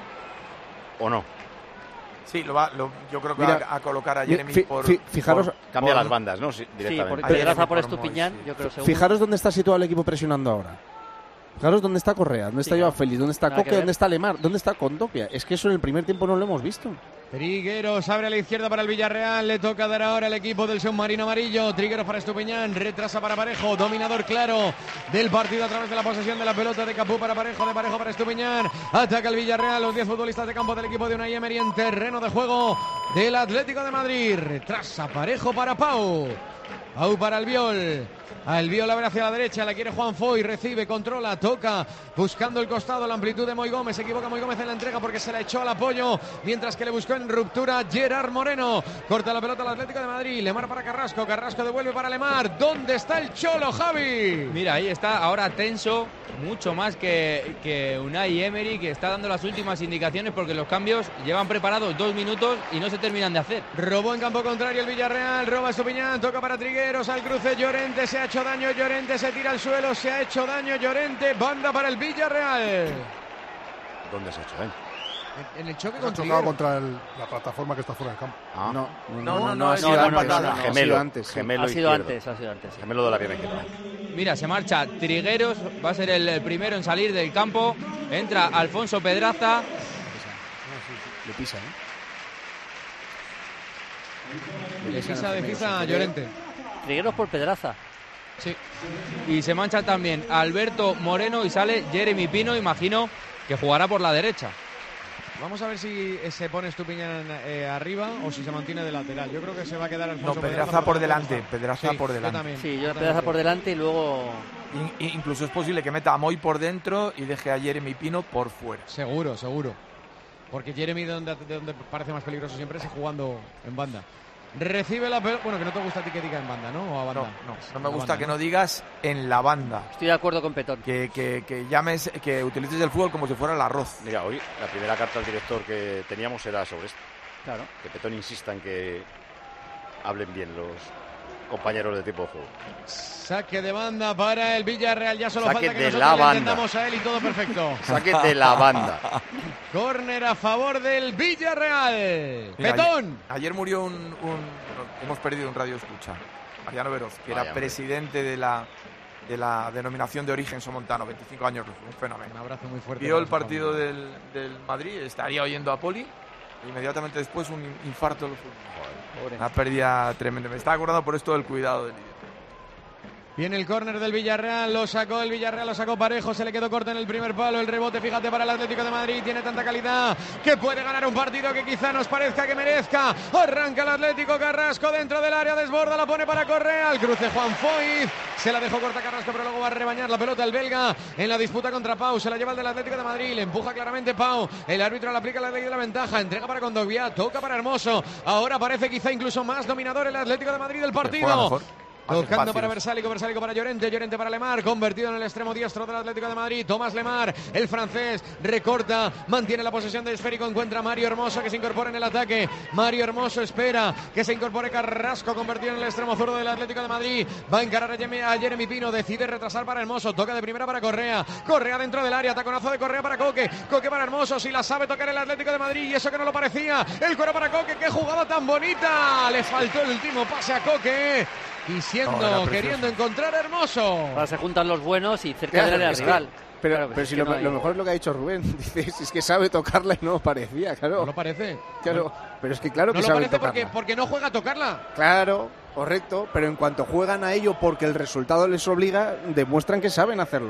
¿o no? Sí, lo va, lo, yo creo que Mira, va a colocar a Jeremy fi, por... fi, fijaros, por, cambia por, las bandas, ¿no? Sí, directamente. Sí, por Pedraza por Estupiñán, sí. yo creo seguro. Fijaros dónde está situado el equipo presionando ahora. Fijaros dónde está Correa, dónde está sí, Joao Félix, dónde está Coque, dónde está Lemar, dónde está Kondogbia. Es que eso en el primer tiempo no lo hemos visto. Trigueros abre a la izquierda para el Villarreal. Le toca dar ahora al equipo del submarino amarillo. Trigueros para Estupiñán. Retrasa para Parejo. Dominador claro del partido a través de la posesión de la pelota de Capú para Parejo. De Parejo para Estupiñán. Ataca el Villarreal. Los diez futbolistas de campo del equipo de Unai Emery en terreno de juego del Atlético de Madrid. Retrasa Parejo para Pau. Pau para Albiol. El Viola abre hacia la derecha, la quiere Juan Foy, recibe, controla, toca, buscando el costado, la amplitud de Moy Gómez. Se equivoca Moy Gómez en la entrega porque se la echó al apoyo, mientras que le buscó en ruptura Gerard Moreno. Corta la pelota al Atlético de Madrid. Lemar para Carrasco, Carrasco devuelve para Lemar. ¿Dónde está el Cholo, Javi? Mira, ahí está, ahora tenso, mucho más que, que Unai Emery, que está dando las últimas indicaciones porque los cambios llevan preparados dos minutos y no se terminan de hacer. Robó en campo contrario el Villarreal, roba Estupiñán, toca para Trigueros, al cruce Llorente, se ha hecho daño Llorente, se tira al suelo, se ha hecho daño Llorente, banda para el Villarreal. ¿Dónde se ha hecho daño? En, en el choque Ha con chocado Trigueros. contra el- la plataforma que está fuera del campo. Ah. No, No, no, no, ha es sido una antes, patada. no, ha sido Gemelo, antes, sí. gemelo Ha sido izquierdo. antes, ha sido antes. Gemelo de la pierna izquierda. Mira, se marcha Trigueros, va a ser el primero en salir del campo. Entra Alfonso Pedraza. Le pisa, ¿eh? Le pisa de pisa a Llorente. Trigueros por Pedraza. Sí. Y se mancha también Alberto Moreno y sale Jeremy Pino, imagino que jugará por la derecha. Vamos a ver si se pone Estupiñán eh, arriba o si se mantiene de lateral. Yo creo que se va a quedar No, Alfonso Pedraza por la delante, derecha. Pedraza Sí, por yo delante. también, Sí, yo yo también Pedraza por creo. delante y luego... In- incluso es posible que meta a Moy por dentro y deje a Jeremy Pino por fuera. Seguro, seguro. Porque Jeremy, de donde, de donde parece más peligroso siempre, es jugando en banda. Recibe la pelota. Bueno, que no te gusta a ti que diga en banda, ¿no? O a banda. No, no, no me A gusta banda, que ¿no? no digas en la banda. Estoy de acuerdo con Petón. Que, que, que llames, que utilices el fútbol como si fuera el arroz. Mira, hoy la primera carta al director que teníamos era sobre esto. Claro. Que Petón insista en que hablen bien los compañeros de tipo de juego. Saque de banda para el Villarreal. Ya solo Saque falta que de nosotros la le banda. entendamos a él y todo perfecto. Saque de la banda. Córner a favor del Villarreal. Mira, Petón. Ayer, ayer murió un, un- Hemos perdido un radio escucha. Mariano Veroz, que Vaya, era hombre. presidente de la, de la denominación de origen somontano. veinticinco años, un fenómeno. Un abrazo muy fuerte. Vio para el su partido familia. del, del Madrid, estaría oyendo a Poli. E inmediatamente después un infarto de los pulmones. Una pérdida tremenda. Me estaba acordando por esto del cuidado del líder. Viene el córner del Villarreal, lo sacó el Villarreal, lo sacó parejo, se le quedó corto en el primer palo, el rebote, fíjate, para el Atlético de Madrid, tiene tanta calidad que puede ganar un partido que quizá nos parezca que merezca. Arranca el Atlético, Carrasco dentro del área, desborda, la pone para Correa, al cruce Juan Foy, se la dejó corta Carrasco, pero luego va a rebañar la pelota el belga en la disputa contra Pau, se la lleva el del Atlético de Madrid, le empuja claramente Pau, el árbitro le aplica la ley de la ventaja, entrega para Kondogbia, toca para Hermoso, ahora parece quizá incluso más dominador el Atlético de Madrid del Juega partido. mejor. Más Tocando espacios. para Versálico, Versálico para Llorente, Llorente para Lemar, convertido en el extremo diestro del Atlético de Madrid. Tomás Lemar, el francés, recorta, mantiene la posesión de esférico, encuentra a Mario Hermoso que se incorpora en el ataque. Mario Hermoso espera que se incorpore Carrasco, convertido en el extremo zurdo del Atlético de Madrid. Va a encarar a Jeremy, a Jeremy Pino, decide retrasar para Hermoso, toca de primera para Correa. Correa dentro del área, taconazo de Correa para Coque, Coque para Hermoso, si la sabe tocar el Atlético de Madrid y eso que no lo parecía. El cuero para Coque, qué jugada tan bonita. Le faltó el último pase a Coque. Quisiendo, No, era precioso. queriendo encontrar a Hermoso. Ahora se juntan los buenos y cerca Claro, del área es que- rival. Pero, Claro, pues pero es si que lo, no hay- lo mejor es lo que ha dicho Rubén. Dice, si es que sabe tocarla y no lo parecía, claro. ¿No lo parece? Claro, pero es que claro que No lo sabe parece tocarla. porque, porque no juega a tocarla. Claro, correcto, pero en cuanto juegan a ello porque el resultado les obliga, demuestran que saben hacerlo.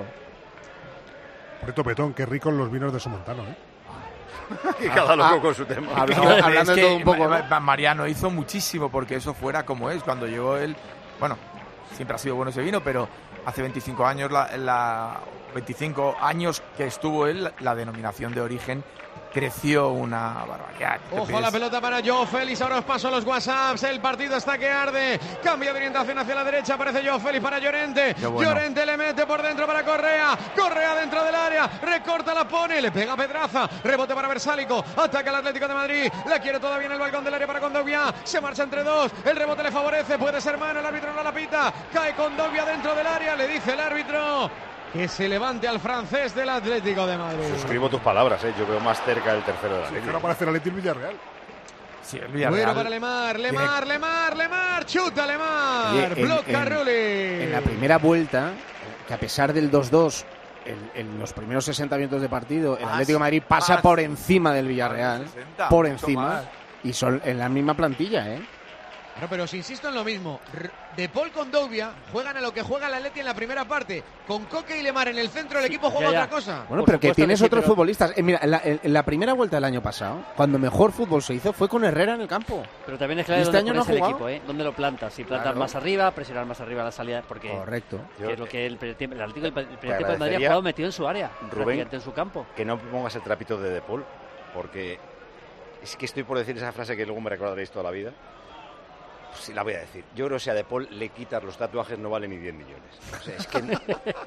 Por cierto, Petón, qué ricos los vinos de Somontano, ¿eh? Y cada Ah, loco ah, con su tema. hablando- No, hablando es de que todo un poco, Ma- ¿no? Ma- Mariano hizo muchísimo porque eso fuera como es. Cuando llegó él, bueno, siempre ha sido bueno ese vino, pero hace veinticinco años, la, la- veinticinco años que estuvo él, la denominación de origen creció una barbaridad. Ojo a la pelota para Joe Félix. Ahora os paso los WhatsApps. El partido está que arde. Cambia de orientación hacia la derecha. Aparece Joe Félix para Llorente. Qué bueno. Llorente le mete por dentro para Correa. Correa dentro del área. Recorta, la pone. Le pega a Pedraza. Rebote para Versálico. Ataca el Atlético de Madrid. La quiere todavía en el balcón del área para Kondogbia. Se marcha entre dos. El rebote le favorece. Puede ser mano. El árbitro no la pita. Cae Kondogbia dentro del área. Le dice el árbitro que se levante al francés del Atlético de Madrid. Suscribo tus palabras, ¿eh? Yo veo más cerca el tercero de la Sí, liga. que no aparece el Atleti Villarreal. Sí, el Bueno Villarreal para Lemar, tiene- Lemar, Lemar, Lemar, chuta Lemar, Oye, en- bloca en- Rulli. En la primera vuelta, que a pesar del dos dos, en, en los primeros sesenta minutos de partido, el Más, Atlético de Madrid pasa más. por encima del Villarreal, sesenta, por mucho encima, más. y son en la misma plantilla, ¿eh? Claro, pero os insisto en lo mismo. De Paul con Doubia juegan a lo que juega el Atleti en la primera parte. Con Coque y Lemar en el centro, el sí, equipo juega ya, ya. otra cosa. Bueno, Por pero que tienes que sí, otros pero... futbolistas. Eh, mira, en la, en la primera vuelta del año pasado, cuando mejor fútbol se hizo, fue con Herrera en el campo. Pero también es clave este dónde año no pones ha el jugado. equipo, ¿eh? ¿Dónde lo plantas? Si plantas Claro. más arriba, presionar más arriba la salida, porque Correcto. que es lo que el, el, el Atlético, el primer tiempo de Madrid ha agradecería, jugado metido en su área, Rubén, prácticamente en su campo. Que no pongas el trapito de De Paul, porque es que estoy por decir esa frase que luego me recordaréis toda la vida. Pues sí, la voy a decir. Yo creo que si a De Paul le quitas los tatuajes no vale ni diez millones. O sea, es que... no-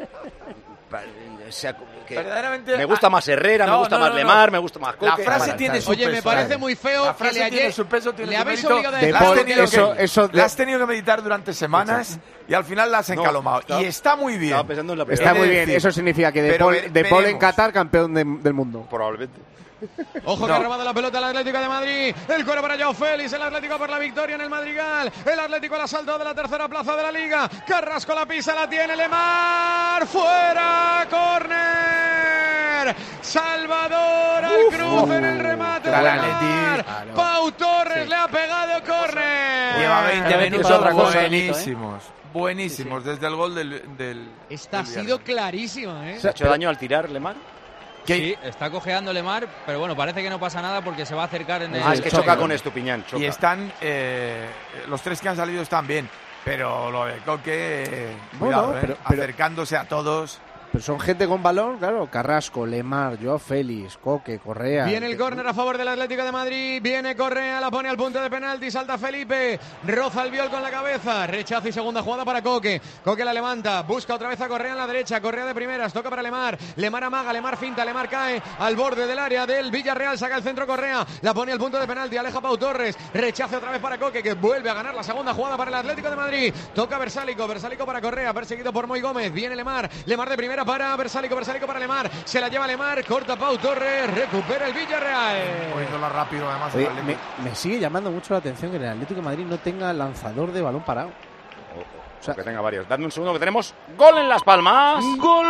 o sea, que Verdaderamente, me gusta más Herrera, no, me gusta no, más no, Lemar, no. me gusta más La Coque. frase Vale, tiene tal. su Oye, peso. me parece Claro. muy feo La que frase le, tiene ayer- su peso, tiene le su habéis mérito. obligado a De dejar La has Paul, tenido eso- que- eso de- la has tenido que meditar durante semanas y al final la has No, encalomado. estaba- y está muy bien. Estaba pensando en la Está primera. muy de bien. decir, Eso significa que De pero Paul, ve- de Paul en veremos. Qatar, campeón de- del mundo. Probablemente. Ojo que No. ha robado la pelota el Atlético de Madrid. El cuero para Joao Félix. El Atlético por la victoria en el Madrigal. El Atlético al asalto de la tercera plaza de la Liga. Carrasco la pisa, la tiene Lemar. Fuera, córner. Salvador al cruce en el remate. Claro, de Atleti. Lemar. Claro. Pau Torres le ha pegado córner. Lleva veinte Pero minutos es otra cosa, buenísimos. Buenísimos, desde el gol del... del Esta ha del sido Villarreal. clarísima, ¿eh? ¿Se ha hecho daño al tirar Lemar? Sí, está cojeando Lemar, pero bueno, parece que no pasa nada porque se va a acercar en el... Ah, es que choca con Estupiñán. Choca. Y están... eh, los tres que han salido están bien. Pero lo de Coque... eh, Bueno, cuidado, eh, pero- pero- acercándose a todos... Pero son gente con balón, claro. Carrasco, Lemar, Joao Félix, Coque, Correa. Viene el córner a favor del Atlético de Madrid. Viene Correa, la pone al punto de penalti. Salta Felipe. Roza el viol con la cabeza. Rechazo y segunda jugada para Coque. Coque la levanta. Busca otra vez a Correa en la derecha. Correa de primeras. Toca para Lemar. Lemar amaga. Lemar finta. Lemar cae al borde del área del Villarreal. Saca el centro Correa. La pone al punto de penalti. Aleja Pau Torres. Rechazo otra vez para Coque, que vuelve a ganar la segunda jugada para el Atlético de Madrid. Toca Versálico. Versálico para Correa. Perseguido por Moy Gómez. Viene Lemar. Lemar de primera para Versálico. Versálico para Lemar, se la lleva Lemar, corta Pau Torres, recupera el Villarreal. Poniéndola rápido además. Oye, el Atlético. me, me sigue llamando mucho la atención que el Atlético de Madrid no tenga lanzador de balón parado. O sea, que tenga varios. Dadme un segundo que tenemos gol en Las Palmas. Gol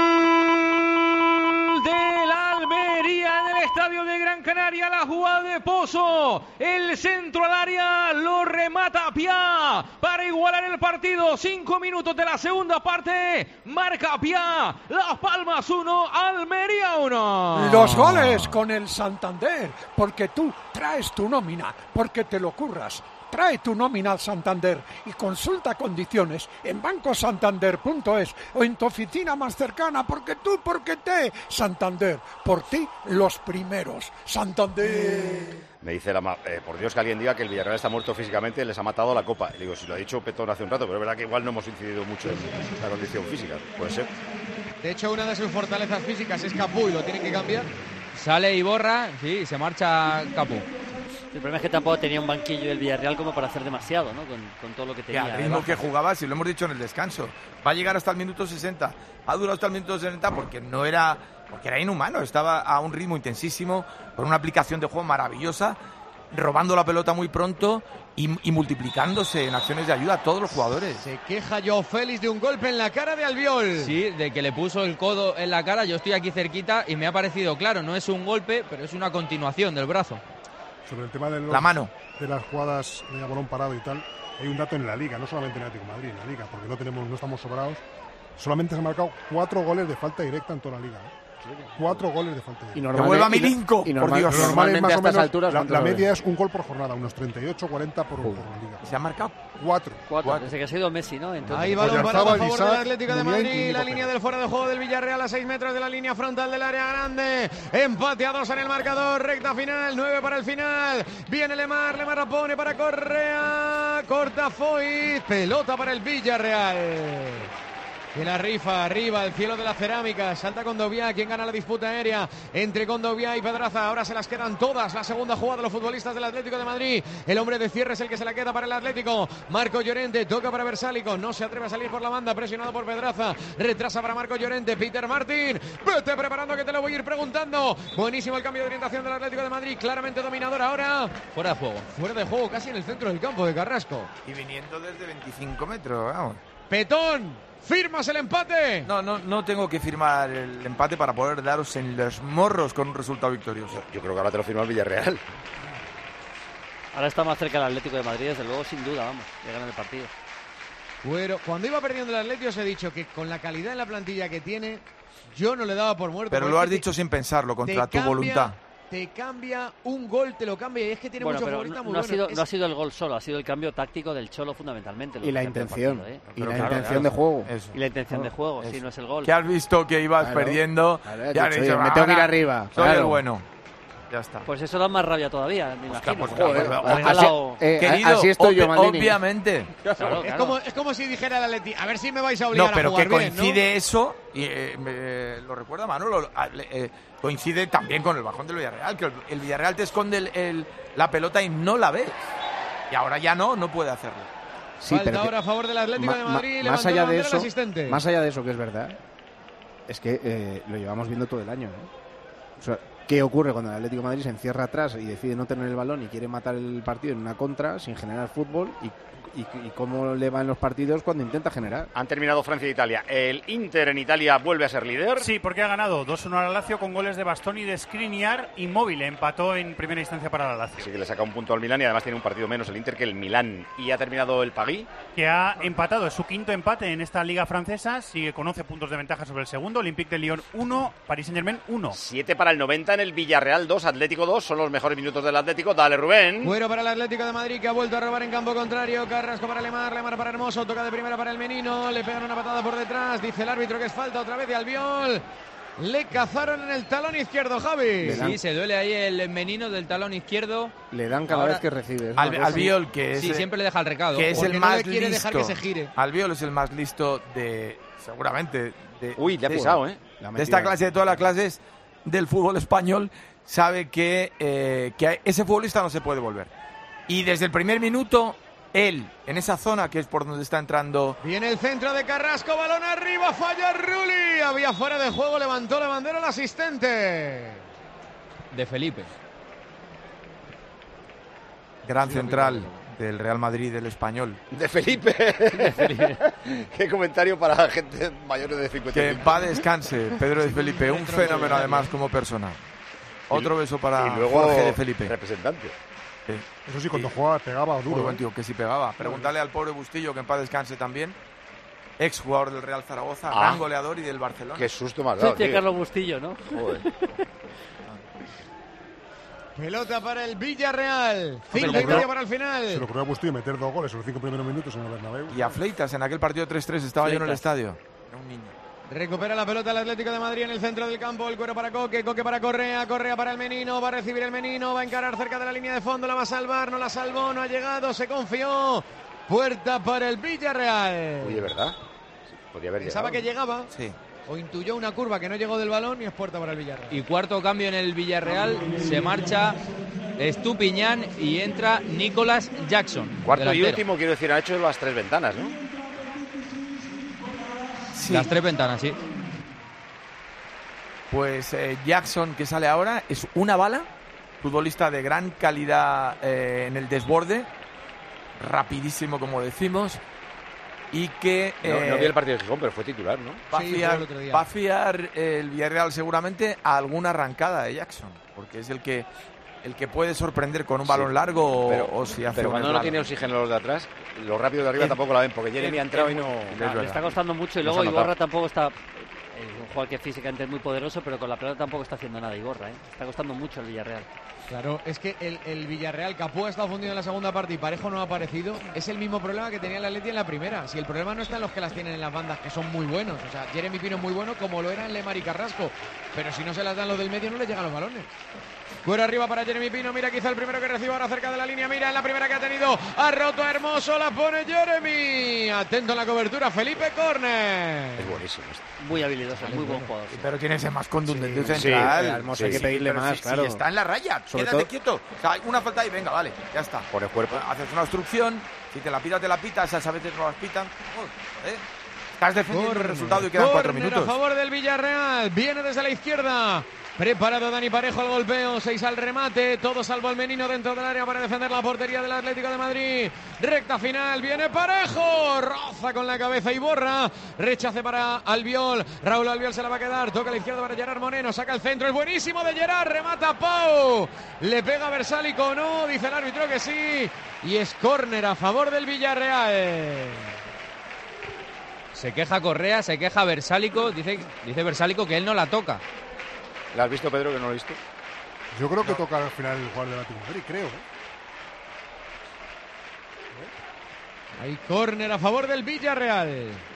del Almería en el estadio de Gran Canaria. La jugada de Pozo. El centro al área lo remata Piá para igualar el partido. Cinco minutos de la segunda parte. Marca Piá. Las Palmas uno, Almería uno. Los goles con el Santander, porque tú traes tu nómina, porque te lo curras. Trae tu nómina al Santander y consulta condiciones en banco santander punto es o en tu oficina más cercana, porque tú, porque te. Santander, por ti los primeros. Santander. Me dice la ma- eh, por Dios que alguien diga que el Villarreal está muerto físicamente, les ha matado la copa. Y digo, si lo ha dicho Petón hace un rato, pero es verdad que igual no hemos incidido mucho en la condición física. Puede ser. De hecho, una de sus fortalezas físicas es Capú y lo tienen que cambiar. Sale Iborra, sí, se marcha Capu. El problema es que tampoco tenía un banquillo del Villarreal como para hacer demasiado, ¿no? Con, con todo lo que Que tenía. al ritmo que jugaba, si lo hemos dicho en el descanso, va a llegar hasta el minuto sesenta. Ha durado hasta el minuto sesenta porque no era, porque era inhumano, estaba a un ritmo intensísimo, con una aplicación de juego maravillosa, robando la pelota muy pronto y, y multiplicándose en acciones de ayuda a todos los jugadores. Se queja Joao Félix de un golpe en la cara de Albiol. Sí, de que le puso el codo en la cara. Yo estoy aquí cerquita y me ha parecido claro, no es un golpe, pero es una continuación del brazo. Sobre el tema de, los, La mano. de las jugadas de balón parado y tal, hay un dato en la Liga, no solamente en el Atlético de Madrid, en la Liga, porque no tenemos, no estamos sobrados. Solamente se han marcado cuatro goles de falta directa en toda la Liga, ¿eh? Cuatro goles de falta directa. Y Que vuelva Milinko, y por normal- Dios. Lo normal es normalmente más a o estas menos, alturas, la, ¿cuántos la goles? media es un gol por jornada, unos treinta y ocho cuarenta por, por liga. Se ha marcado Cuatro. Cuatro, Cuatro. desde que ha sido Messi, ¿no? Entonces, Ahí balón parado a Oyarzabal, favor del Isaac, Atlético de Muniain y Madrid. La Nico línea Pérez. del fuera de juego del Villarreal a seis metros de la línea frontal del área grande. Empate a dos en el marcador. Recta final, nueve para el final. Viene Lemar, Lemar la pone para Correa. Corta Foyt. Pelota para el Villarreal. Que la rifa arriba, el cielo de la cerámica. Salta Condovia, quien gana la disputa aérea entre Condovia y Pedraza. Ahora se las quedan todas. La segunda jugada de los futbolistas del Atlético de Madrid. El hombre de cierre es el que se la queda para el Atlético. Marco Llorente toca para Versálico. No se atreve a salir por la banda, presionado por Pedraza. Retrasa para Marco Llorente. Peter Martín. Vete preparando que te lo voy a ir preguntando. Buenísimo el cambio de orientación del Atlético de Madrid. Claramente dominador ahora. Fuera de juego. Fuera de juego, casi en el centro del campo de Carrasco. Y viniendo desde veinticinco metros, vamos. Petón. ¿Firmas el empate? No, no, no tengo que firmar el empate para poder daros en los morros con un resultado victorioso. Yo creo que ahora te lo firma el Villarreal. Ahora está más cerca el Atlético de Madrid, desde luego, sin duda, vamos, de ganar el partido. Bueno, cuando iba perdiendo el Atlético os he dicho que con la calidad en la plantilla que tiene, yo no le daba por muerto. Pero lo has dicho sin pensarlo, contra tu cambia, voluntad. Te cambia un gol, te lo cambia, y es que tiene bueno, mucho pero futbolista no, muy no, ha bueno. sido, Es... no ha sido el gol solo, ha sido el cambio táctico del Cholo fundamentalmente. Y la intención, partido, ¿eh? y la claro, intención claro. de juego. Eso. Y la intención Claro, de juego, eso. sí, no es el gol. Que has visto que ibas Claro, perdiendo. claro, y has dicho, dicho, oye, me tengo que ir "Ahora arriba". Soy Claro. el bueno. Ya está. Pues eso da más rabia todavía, me Hostia, imagino. pues, joder, Ha así- regalado- eh, Querido, así estoy yo, obvi- Maldini. obviamente. Claro, Es, claro. como, es como si dijera el Atleti, a ver si me vais a obligar No, pero a jugar que bien, ¿no? coincide eso, y eh, me- lo recuerda Manolo, a- le- eh, coincide también con el bajón del Villarreal, que el, el Villarreal te esconde el- el- la pelota y no la ves. Y ahora ya no, no puede hacerlo. Sí, Falta pero que- ahora a favor del Atlético ma- de ma- Madrid, más levantó allá la de bandera el eso, asistente. más allá de eso que es verdad, es que eh, lo llevamos viendo todo el año, ¿eh? O sea, ¿qué ocurre cuando el Atlético de Madrid se encierra atrás y decide no tener el balón y quiere matar el partido en una contra sin generar fútbol? Y, y, y cómo le va en los partidos cuando intenta generar. Han terminado Francia e Italia. El Inter en Italia vuelve a ser líder. Sí, porque ha ganado dos uno al Lazio con goles de Bastoni, de Skriniar. Immobile empató en primera instancia para el Lazio. Así que le saca un punto al Milán y además tiene un partido menos el Inter que el Milán. Y ha terminado el Pagui. Que ha empatado, es su quinto empate en esta liga francesa, sigue con once puntos de ventaja sobre el segundo, Olympique de Lyon uno, Paris Saint-Germain uno. siete para el noventa en el Villarreal dos, Atlético dos, son los mejores minutos del Atlético. Dale, Rubén. Bueno para el Atlético de Madrid, que ha vuelto a robar en campo contrario. Carrasco para Lemar, Lemar para Hermoso, toca de primera para el Menino, le pegan una patada por detrás, dice el árbitro que es falta otra vez de Albiol. Le cazaron en el talón izquierdo, Javi. Sí, se duele ahí el menino del talón izquierdo. Le dan cada Ahora- vez que recibe. es Al, una cosa- Albiol, que es, Sí, siempre le deja el recado. que es Porque el no más le quiere listo. dejar que se gire. Albiol es el más listo de, seguramente, de, Uy, le ha de- pisado, ¿eh? La de esta metida. clase, de todas las clases del fútbol español, sabe que, eh, que ese futbolista no se puede volver. Y desde el primer minuto, él, en esa zona que es por donde está entrando... Viene el centro de Carrasco, balón arriba, falla Rulli. Había fuera de juego, levantó la bandera el asistente. De Felipe. Gran central del Real Madrid, del Español. De Felipe. Qué comentario para gente mayores de cincuenta. Que en paz descanse, Pedro de Felipe. Un fenómeno, además, como persona. Otro beso para Y luego Jorge de Felipe. representante. Sí. Eso sí, cuando jugaba pegaba Muy duro. buen ¿eh? tío, que sí pegaba. Pregúntale al pobre Bustillo, que en paz descanse también. Ex jugador del Real Zaragoza, Ah. gran goleador y del Barcelona. Qué susto más dado, Hostia, tío. Carlos Bustillo, ¿no? Joder. Pelota para el Villarreal. Se Cinco le y ocurrió- medio para el Se le final. ocurrió a Bustillo meter dos goles en los cinco primeros minutos en el Bernabéu. Y a Fleitas, en aquel partido tres tres, estaba yo en el Fleitas. estadio. Era un niño. Recupera la pelota el Atlético de Madrid en el centro del campo. El cuero para Coque, Coque para Correa, Correa para el Menino. Va a recibir el Menino, va a encarar cerca de la línea de fondo. La va a salvar, no la salvó, no ha llegado, se confió. Puerta para el Villarreal. Oye, ¿verdad? Podría haber Pensaba que llegado. llegaba Sí. o intuyó una curva que no llegó del balón y es puerta para el Villarreal. Y cuarto cambio en el Villarreal, se marcha Estupiñán y entra Nicolas Jackson. Cuarto y delantero. último, quiero decir, ha hecho las tres ventanas, ¿no? Sí. Las tres ventanas, sí. Pues eh, Jackson, que sale ahora, es una bala. Futbolista de gran calidad eh, en el desborde. Rapidísimo, como decimos. Y que No, eh, no vi el partido de Gijón, pero fue titular, ¿no? va, a Sí, fue fiar, el otro día. va a fiar eh, el Villarreal seguramente a alguna arrancada de Jackson. Porque es el que el que puede sorprender con un Sí, balón largo o- pero, o, si hace pero un cuando no claro. tiene oxígeno los de atrás, los rápidos de arriba Es- tampoco la ven, porque Jeremy es- ha entrado es y no... muy- Claro, verdad. le está costando mucho y Nos luego ha notado. Iborra tampoco está... Es un jugador que físicamente es muy poderoso, pero con la pelota tampoco está haciendo nada Iborra, ¿eh? Está costando mucho el Villarreal. Claro, es que el, el Villarreal, Capú ha estado fundido en la segunda parte y Parejo no ha aparecido. Es el mismo problema que tenía el Atleti en la primera. Si el problema no está en los que las tienen en las bandas, que son muy buenos. O sea, Jeremy Pino es muy bueno, como lo eran Lemar y Carrasco. Pero si no se las dan los del medio, no les llegan los balones. Fuera arriba para Jeremy Pino, mira quizá el primero que reciba ahora cerca de la línea, mira en la primera que ha tenido, ha roto a Hermoso, la pone Jeremy, atento en la cobertura, Felipe Corner. Es buenísimo esto. Muy habilidoso, muy buen jugador. sí. Pero tiene ese más contundente Sí, central. sí, Hermoso, hay que Sí, pedirle pero más, si- claro. si está en la raya, Sobre quédate todo- quieto. O sea, hay una falta y venga, vale, ya está. Pone cuerpo. Haces una obstrucción, si te la pita, te la pita, esas a veces no las pitan. Joder, ¿eh? Estás defendiendo el resultado y quedan cuatro Córner minutos. a favor del Villarreal, viene desde la izquierda. Preparado Dani Parejo al golpeo, seis al remate, todo salvo al Menino dentro del área para defender la portería del Atlético de Madrid. Recta final, viene Parejo, roza con la cabeza y borra, rechace para Albiol, Raúl Albiol se la va a quedar, toca a la izquierda para Gerard Moreno, saca el centro, es buenísimo de Gerard, remata Pau, le pega Versálico, no, dice el árbitro que sí, y es córner a favor del Villarreal. Se queja Correa, se queja Versálico, dice, dice Versálico que él no la toca. ¿La has visto, Pedro, que no lo he visto? Yo creo que no. Toca al final el jugador de Atlético de Madrid, creo. ¿eh? Hay córner a favor del Villarreal.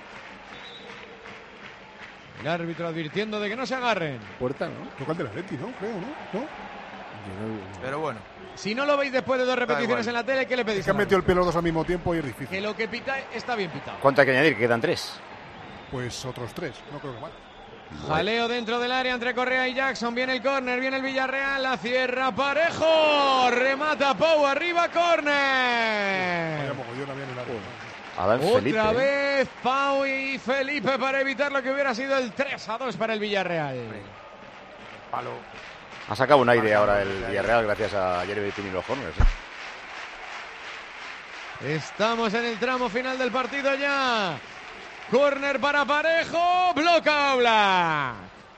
El árbitro advirtiendo de que no se agarren. Puerta, ¿no? Toca el del Atleti, ¿no? Creo, ¿no? ¿no? Pero bueno. Si no lo veis después de dos repeticiones en la tele, ¿qué le pedís? Es que han metido el pelo los dos al mismo tiempo y es difícil. Que lo que pita está bien pitado. ¿Cuánto hay que añadir? Quedan tres. Pues otros tres, no creo que más. Jaleo dentro del área entre Correa y Jackson. Viene el córner, viene el Villarreal, la cierra Parejo. Remata Pau, arriba, córner. Otra Felipe. vez Pau y Felipe para evitar lo que hubiera sido el tres a dos para el Villarreal. Palo. Ha sacado un aire ahora el Villarreal gracias a Jeremy Pino y los corners. ¿eh? Estamos en el tramo final del partido ya. Córner para Parejo, bloca Oblak.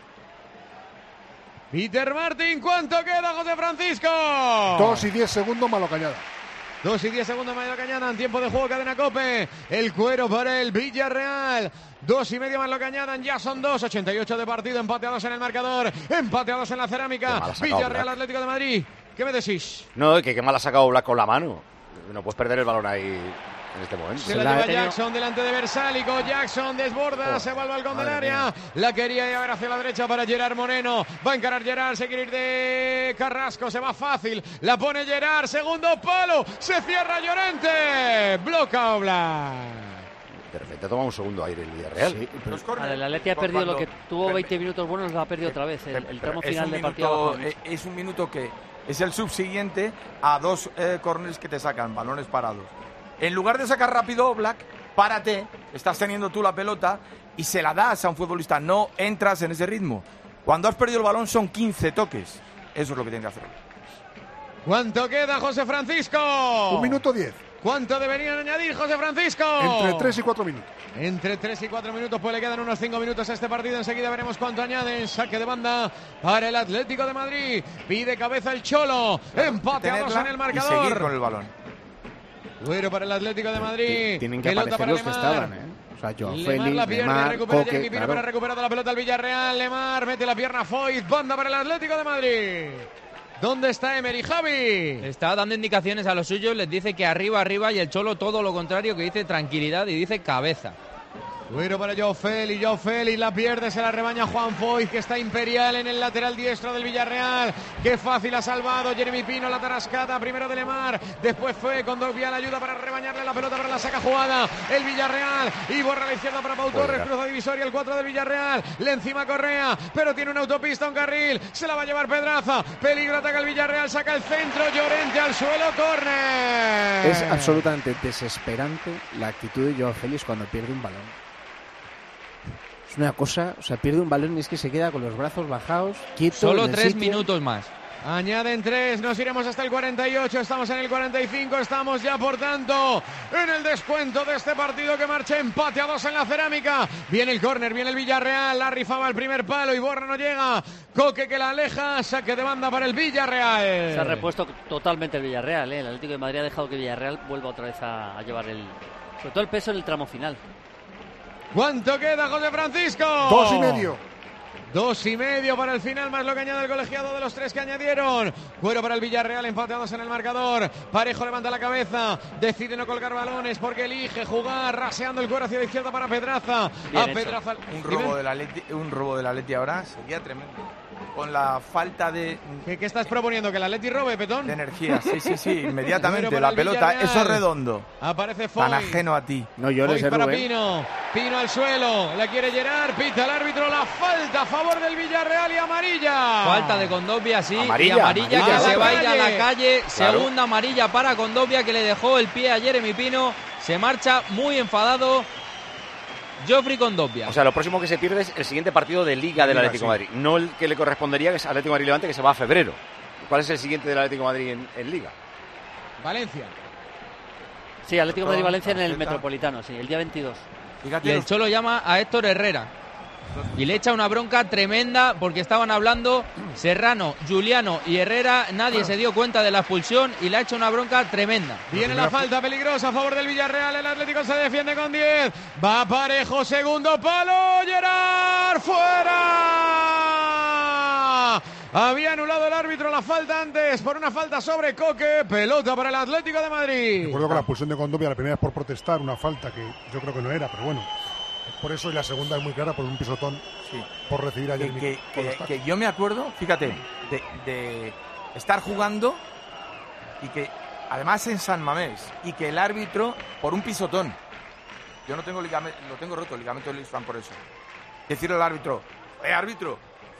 Peter Martin, ¿cuánto queda, José Francisco? Dos y diez segundos, Malo Cañada. Dos y diez segundos, Malo Cañada, en tiempo de juego, cadena COPE. El cuero para el Villarreal. Dos y medio más lo que añadan, ya son dos. ochenta y ocho de partido, empate a dos en el marcador. Empate a dos en la cerámica. Villarreal, Atlético de Madrid. ¿Qué me decís? No, que qué mal ha sacado Oblak con la mano. No puedes perder el balón ahí en este momento. Se la lleva Jackson delante de Versálico. Jackson desborda, oh, se va al balcón del área. Mía. La quería llevar hacia la derecha para Gerard Moreno. Va a encarar Gerard, se quiere ir de Carrasco. Se va fácil. La pone Gerard, segundo palo. Se cierra Llorente. Bloca Oblak. De repente toma un segundo aire el Villarreal. Sí, pero el Atleti ha perdido lo que tuvo veinte minutos buenos, lo ha perdido otra vez. El, el tramo final de partido. Es un minuto que es el subsiguiente a dos eh, corners que te sacan, balones parados. En lugar de sacar rápido Oblak, párate, estás teniendo tú la pelota y se la das a un futbolista. No entras en ese ritmo. Cuando has perdido el balón son quince toques. Eso es lo que tiene que hacer. ¿Cuánto queda, José Francisco? Un minuto diez. ¿Cuánto deberían añadir, José Francisco? Entre tres y cuatro minutos. Entre tres y cuatro minutos, pues le quedan unos cinco minutos a este partido. Enseguida veremos cuánto añaden. Saque de banda para el Atlético de Madrid. Pide cabeza el Cholo. Claro, empate a dos en el marcador. Y seguir con el balón. Bueno para el Atlético de Madrid. Tienen que pelota aparecer para los Lemar. Que estaban, ¿eh? O sea, Joao Félix, la pierde, Lemar, recupera Coque, Jeremy Pino, claro. Para recuperar la pelota al Villarreal. Lemar mete la pierna Foyt. Banda para el Atlético de Madrid. ¿Dónde está Emery, Javi? Está dando indicaciones a los suyos, les dice que arriba, arriba, y el Cholo todo lo contrario, que dice tranquilidad y dice cabeza. Bueno para Joao Félix, Joao Félix la pierde, se la rebaña Juan Foyt, que está imperial en el lateral diestro del Villarreal. Qué fácil ha salvado Jeremy Pino la tarascata, primero de Lemar, después fue con Dogbia la ayuda para rebañarle la pelota para la saca jugada el Villarreal y borra a la izquierda para Pau Torres, cruza divisoria el cuatro del Villarreal, le encima Correa, pero tiene una autopista, un carril, se la va a llevar Pedraza, peligro, ataca el Villarreal, saca el centro, Llorente al suelo, córner. Es absolutamente desesperante la actitud de Joao Félix cuando pierde un balón. Es una cosa, o sea, pierde un balón y es que se queda con los brazos bajados, quieto. Solo tres minutos más. Añaden tres, nos iremos hasta el cuarenta y ocho, estamos en el cuarenta y cinco, estamos ya por tanto en el descuento de este partido que marcha empate a dos en la cerámica. Viene el córner, viene el Villarreal, la rifaba el primer palo y Borra no llega. Coque que la aleja, saque de banda para el Villarreal. Se ha repuesto totalmente el Villarreal, ¿eh? El Atlético de Madrid ha dejado que Villarreal vuelva otra vez a, a llevar el, sobre todo el peso en el tramo final. ¿Cuánto queda, José Francisco? Dos y medio. Dos y medio para el final, más lo que añade el colegiado de los tres que añadieron. Cuero para el Villarreal, empateados en el marcador. Parejo levanta la cabeza, decide no colgar balones porque elige jugar, raseando el cuero hacia la izquierda para Pedraza. Bien a Pedraza. Un robo del Atleti, un robo del Atleti ahora sería tremendo. Con la falta de... ¿Qué, qué estás proponiendo? ¿Que el Atleti robe, Petón? De energía, sí, sí, sí, inmediatamente. La pelota, Villarreal. Eso es redondo. Aparece Foy. Tan ajeno a ti. No llores, Foy para Pino. Pino al suelo. La quiere Gerard. Pita el árbitro. La falta a favor del Villarreal y amarilla. Falta de Condovia, sí. Amarilla, y amarilla, amarilla que se va a ir a la calle. Claro. Segunda amarilla para Condovia, que le dejó el pie a Jeremy Pino. Se marcha muy enfadado. Joffrey Kondogbia. O sea, lo próximo que se pierde es el siguiente partido de Liga del Liga, Atlético sí. de Madrid, no el que le correspondería, que es Atlético de Madrid Levante, que se va a febrero. ¿Cuál es el siguiente del Atlético de Madrid en, en Liga? Valencia. Sí, Atlético de Madrid Valencia en el Tarjeta. Metropolitano, sí, el día veintidós. Fíjate, Y el los- Cholo llama a Héctor Herrera y le echa una bronca tremenda porque estaban hablando Serrano, Juliano y Herrera. Nadie se dio cuenta de la expulsión y le ha hecho una bronca tremenda. Viene la falta peligrosa a favor del Villarreal. El Atlético se defiende con diez. Va Parejo, segundo palo. Gerard, fuera. Había anulado el árbitro la falta antes por una falta sobre Coque. Pelota para el Atlético de Madrid. Recuerdo que la expulsión de Kondogbia la primera es por protestar, una falta que yo creo que no era, pero bueno. Por eso, y la segunda es muy clara, por un pisotón, Sí. por recibir a que, Jeremy. que- por que- los tacos. que yo me acuerdo, fíjate, de, de estar jugando y que además en San Mamés y que el árbitro por un pisotón, yo no tengo ligamento, lo tengo roto el ligamento del Isfran por eso, decirle al árbitro, eh árbitro,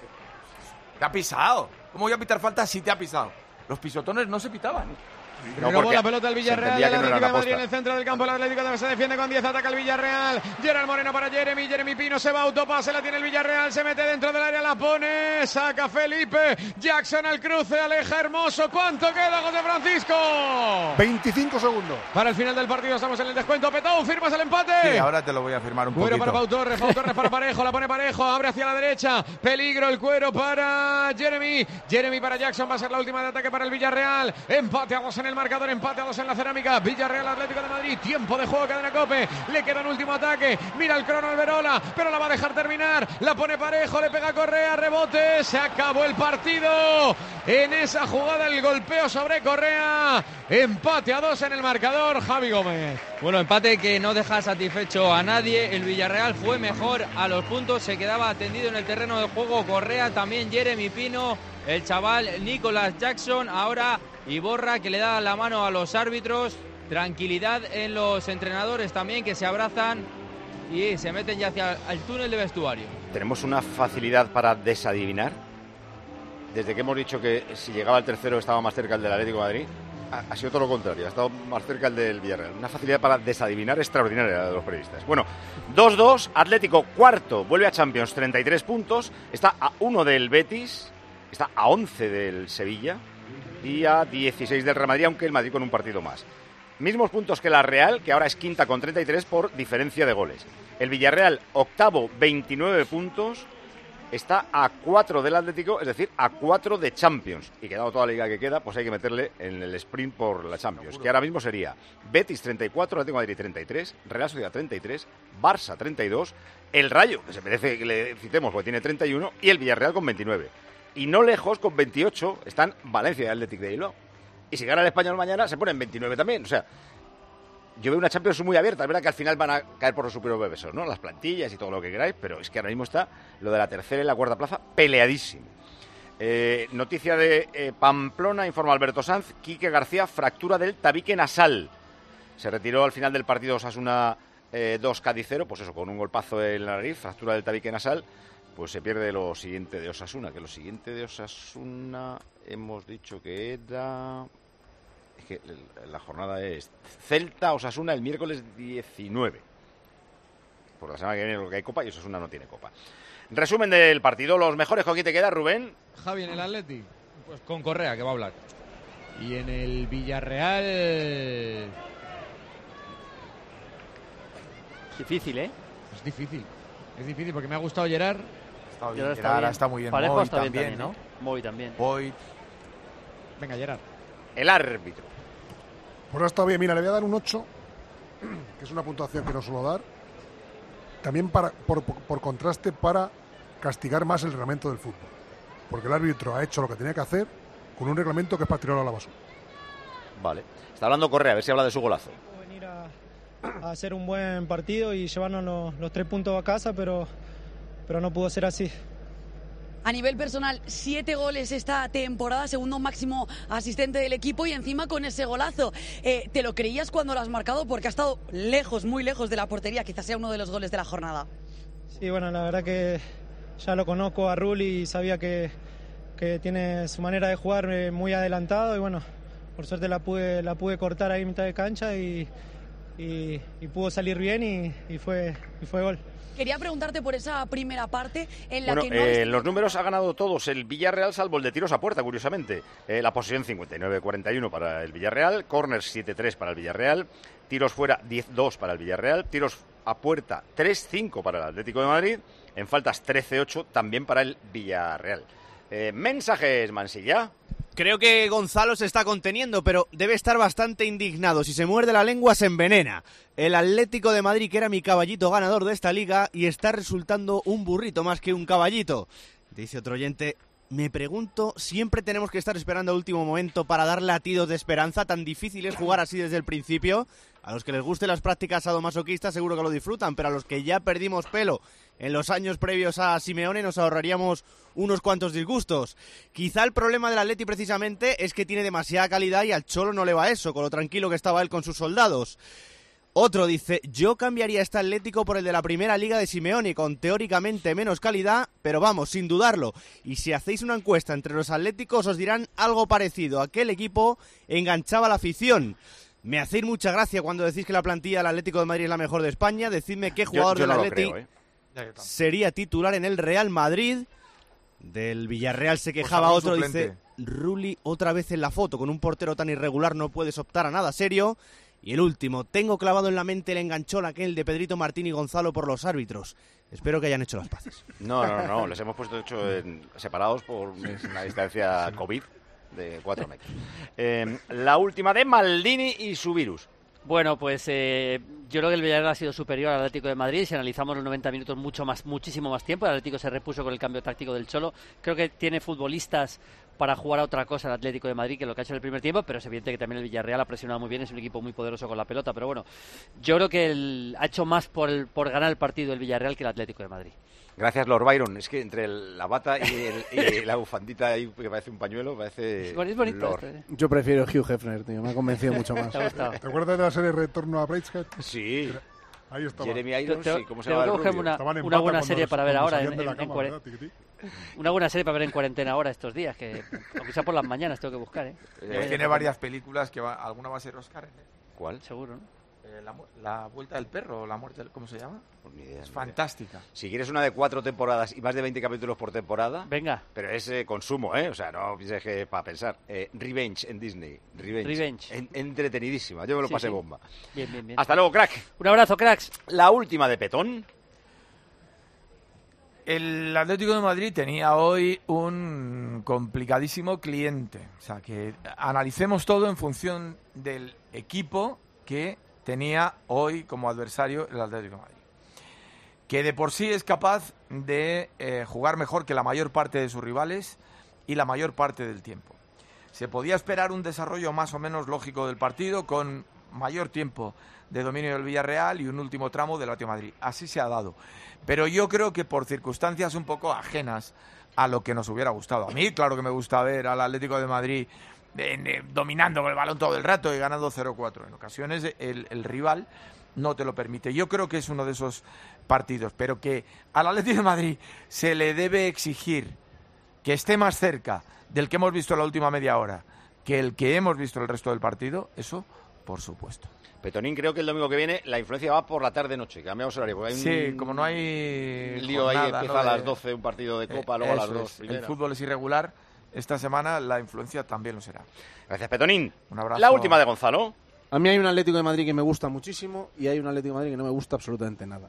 te ha pisado, ¿cómo voy a pitar falta si te ha pisado? Los pisotones no se pitaban. No, Robó porque la pelota el se Villarreal. entendía El que no era Atlético de una Madrid en posta. el centro del campo. El Atlético se defiende con diez. Ataca el Villarreal. Gerard Moreno para Jeremy. Jeremy Pino se va. Autopase. La tiene el Villarreal. Se mete dentro del área. La pone. Saca Felipe. Jackson al cruce. Aleja Hermoso. ¿Cuánto queda, José Francisco? veinticinco segundos. Para el final del partido estamos en el descuento. Petón, ¿firmas el empate? Sí, ahora te lo voy a firmar un Cuero poquito. para Pau Torres, Pau Torres para Parejo, la pone Parejo, abre hacia la derecha, peligro el cuero para Jeremy, Jeremy para Jackson, va a ser la última de ataque para el Villarreal, empate a dos en el marcador, empate a dos en la cerámica, Villarreal Atlético de Madrid, tiempo de juego, cadena Cope, le queda un último ataque, mira el crono Alberola, pero la va a dejar terminar, la pone Parejo, le pega Correa, rebote, se acabó el partido, en esa jugada el golpeo sobre Correa, empate a dos en el marcador, Javi Gómez. Bueno, empate que no deja satisfecho a nadie. El Villarreal fue mejor a los puntos, se quedaba atendido en el terreno de juego Correa, también Jeremy Pino, el chaval Nicolas Jackson, ahora Iborra que le da la mano a los árbitros, tranquilidad en los entrenadores también que se abrazan y se meten ya hacia el túnel de vestuario. Tenemos una facilidad para desadivinar. Desde que hemos dicho que si llegaba el tercero estaba más cerca el del Atlético de Madrid, ha, ha sido todo lo contrario, ha estado más cerca el del Villarreal. Una facilidad para desadivinar extraordinaria de los periodistas. Bueno, dos dos, Atlético cuarto, vuelve a Champions, treinta y tres puntos, está a uno del Betis, está a once del Sevilla y a dieciséis del Real Madrid, aunque el Madrid con un partido más. Mismos puntos que la Real, que ahora es quinta con treinta y tres por diferencia de goles. El Villarreal, octavo, veintinueve puntos, está a cuatro del Atlético, es decir, a cuatro de Champions. Y quedado toda la liga que queda, pues hay que meterle en el sprint por la Champions, que ahora mismo sería Betis treinta y cuatro, Atlético de Madrid treinta y tres, Real Sociedad treinta y tres, Barça treinta y dos, el Rayo, que se merece que le citemos porque tiene treinta y uno, y el Villarreal con veintinueve. Y no lejos, con veintiocho, están Valencia y Atlético de Bilbao. Y si gana el Español mañana, se ponen veintinueve también. O sea, yo veo una Champions muy abierta. Es verdad que al final van a caer por los superiores besos, ¿no? Las plantillas y todo lo que queráis, pero es que ahora mismo está lo de la tercera y la cuarta plaza peleadísimo. Eh, noticia de eh, Pamplona, informa Alberto Sanz, Quique García, fractura del tabique nasal. Se retiró al final del partido Osasuna eh, dos Cádiz cero, pues eso, con un golpazo en la nariz, fractura del tabique nasal, pues se pierde lo siguiente de Osasuna, que lo siguiente de Osasuna hemos dicho que era... Es que la jornada es Celta Osasuna el miércoles diecinueve. Por la semana que viene lo que hay copa y Osasuna no tiene copa. Resumen del partido, los mejores con quién te queda, Rubén. Javi en el Atleti. Pues con Correa, que va a hablar. Y en el Villarreal... Difícil, ¿eh? Es difícil. Es difícil porque me ha gustado Gerard. Está bien, Gerard está Gerard bien. está muy bien. Parejo Moy está bien también, también, ¿no? ¿eh? Moy también. Boyd. Venga, Gerard. El árbitro. Pues está bien, mira, le voy a dar un ocho, que es una puntuación que no suelo dar. También para, por, por, por contraste para castigar más el reglamento del fútbol. Porque el árbitro ha hecho lo que tenía que hacer con un reglamento que es para tirarlo a la basura. Vale. Está hablando Correa, a ver si habla de su golazo. Venir a, a hacer un buen partido y llevarnos los, los tres puntos a casa, pero, pero no pudo ser así. A nivel personal, siete goles esta temporada, segundo máximo asistente del equipo y encima con ese golazo. Eh, ¿Te lo creías cuando lo has marcado? Porque ha estado lejos, muy lejos de la portería, quizás sea uno de los goles de la jornada. Sí, bueno, la verdad que ya lo conozco a Rulli y sabía que, que tiene su manera de jugar muy adelantado y bueno, por suerte la pude, la pude cortar ahí en mitad de cancha y, y, y pudo salir bien y, y, fue, y fue gol. Quería preguntarte por esa primera parte en la bueno, que no eh, en los números ha ganado todos el Villarreal, salvo el de tiros a puerta, curiosamente. Eh, la posesión cincuenta y nueve cuarenta y uno para el Villarreal, corners siete tres para el Villarreal, tiros fuera diez dos para el Villarreal, tiros a puerta tres cinco para el Atlético de Madrid, en faltas trece ocho también para el Villarreal. Eh, mensajes, Mansilla. Creo que Gonzalo se está conteniendo, pero debe estar bastante indignado. Si se muerde la lengua, se envenena. El Atlético de Madrid, que era mi caballito ganador de esta liga, y está resultando un burrito más que un caballito. Dice otro oyente, me pregunto, ¿siempre tenemos que estar esperando a último momento para dar latidos de esperanza? ¿Tan difícil es jugar así desde el principio? A los que les gusten las prácticas sadomasoquistas seguro que lo disfrutan, pero a los que ya perdimos pelo en los años previos a Simeone nos ahorraríamos unos cuantos disgustos. Quizá el problema del Atleti precisamente es que tiene demasiada calidad y al Cholo no le va eso, con lo tranquilo que estaba él con sus soldados. Otro dice, yo cambiaría este Atlético por el de la primera liga de Simeone, con teóricamente menos calidad, pero vamos, sin dudarlo. Y si hacéis una encuesta entre los atléticos os dirán algo parecido. Aquel equipo enganchaba a la afición. Me hacéis mucha gracia cuando decís que la plantilla del Atlético de Madrid es la mejor de España. Decidme qué jugador yo, yo del no Atleti creo, ¿eh? sería titular en el Real Madrid. Del Villarreal se quejaba pues otro, suplente. dice, Rulli otra vez en la foto. Con un portero tan irregular no puedes optar a nada serio. Y el último, tengo clavado en la mente el enganchón aquel de Pedrito Martín y Gonzalo por los árbitros. Espero que hayan hecho las paces. No, no, no, les hemos puesto hecho en, separados por una distancia COVID de cuatro metros. Eh, la última de Maldini y su virus. Bueno, pues eh, yo creo que el Villarreal ha sido superior al Atlético de Madrid. Si analizamos los noventa minutos, mucho más, muchísimo más tiempo. El Atlético se repuso con el cambio táctico del Cholo. Creo que tiene futbolistas para jugar a otra cosa el Atlético de Madrid que lo que ha hecho en el primer tiempo, pero es evidente que también el Villarreal ha presionado muy bien, es un equipo muy poderoso con la pelota, pero bueno, yo creo que el, ha hecho más por, el, por ganar el partido el Villarreal que el Atlético de Madrid. Gracias, Lord Byron. Es que entre el, la bata y, el, y la bufandita ahí que parece un pañuelo, parece es bonito Lord. esto, ¿eh? Yo prefiero Hugh Hefner, tío, me ha convencido mucho más. ¿Te ha gustado? ¿Te acuerdas de la serie Retorno a Brideshead? Sí. Ahí estaba. Jeremy Irons, sí, ¿cómo se llama? Tengo que cogerme una, una buena serie para ver ahora en, en, en cuare... Una buena serie para ver en cuarentena ahora estos días, que aunque sea por las mañanas tengo que buscar, ¿eh? Eh, tiene varias películas que va, alguna va a ser Oscar. ¿eh? ¿Cuál? Seguro, ¿no? Eh, la, la vuelta del perro, la muerte, del, ¿cómo se llama? Pues ni idea, es ni fantástica. Idea. Si quieres una de cuatro temporadas y más de veinte capítulos por temporada, venga. Pero es eh, consumo, ¿eh? O sea, no pienses que para pensar. Eh, Revenge en Disney. Revenge. Revenge. En, entretenidísima. Yo me lo sí, pasé sí. bomba. Bien, bien, bien. Hasta luego, crack. Un abrazo, cracks. La última de Petón. El Atlético de Madrid tenía hoy un complicadísimo cliente. O sea, que analicemos todo en función del equipo que tenía hoy como adversario el Atlético de Madrid. Que de por sí es capaz de eh, jugar mejor que la mayor parte de sus rivales y la mayor parte del tiempo. Se podía esperar un desarrollo más o menos lógico del partido con mayor tiempo de dominio del Villarreal y un último tramo del Atlético de Madrid. Así se ha dado. Pero yo creo que por circunstancias un poco ajenas a lo que nos hubiera gustado. A mí, claro que me gusta ver al Atlético de Madrid eh, eh, dominando con el balón todo el rato y ganando cero cuatro. En ocasiones el, el rival no te lo permite. Yo creo que es uno de esos partidos, pero que al Atlético de Madrid se le debe exigir que esté más cerca del que hemos visto en la última media hora que el que hemos visto el resto del partido, eso por supuesto. Petonín, creo que el domingo que viene la influencia va por la tarde-noche. Cambiamos horario. Porque hay sí, un, como no hay un lío jornada, ahí, empieza ¿no? a las de... doce un partido de Copa, eh, luego a las es. dos. El fútbol es irregular. Esta semana la influencia también lo será. Gracias, Petonín. Un abrazo. La última de Gonzalo. A mí hay un Atlético de Madrid que me gusta muchísimo y hay un Atlético de Madrid que no me gusta absolutamente nada.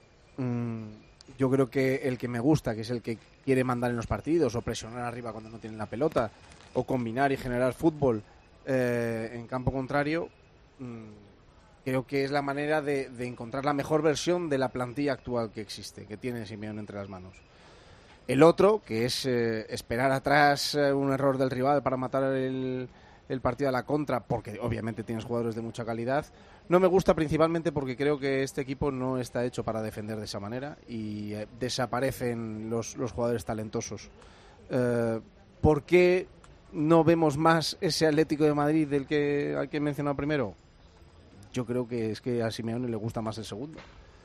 Mm, yo creo que el que me gusta, que es el que quiere mandar en los partidos o presionar arriba cuando no tienen la pelota o combinar y generar fútbol eh, en campo contrario, mmm, creo que es la manera de, de encontrar la mejor versión de la plantilla actual que existe, que tiene Simeone entre las manos. El otro, que es eh, esperar atrás eh, un error del rival para matar el, el partido a la contra, porque obviamente tienes jugadores de mucha calidad, no me gusta principalmente porque creo que este equipo no está hecho para defender de esa manera y eh, desaparecen los, los jugadores talentosos. Eh, ¿Por qué no vemos más ese Atlético de Madrid del que al que he mencionado primero? Yo creo que es que a Simeone le gusta más el segundo.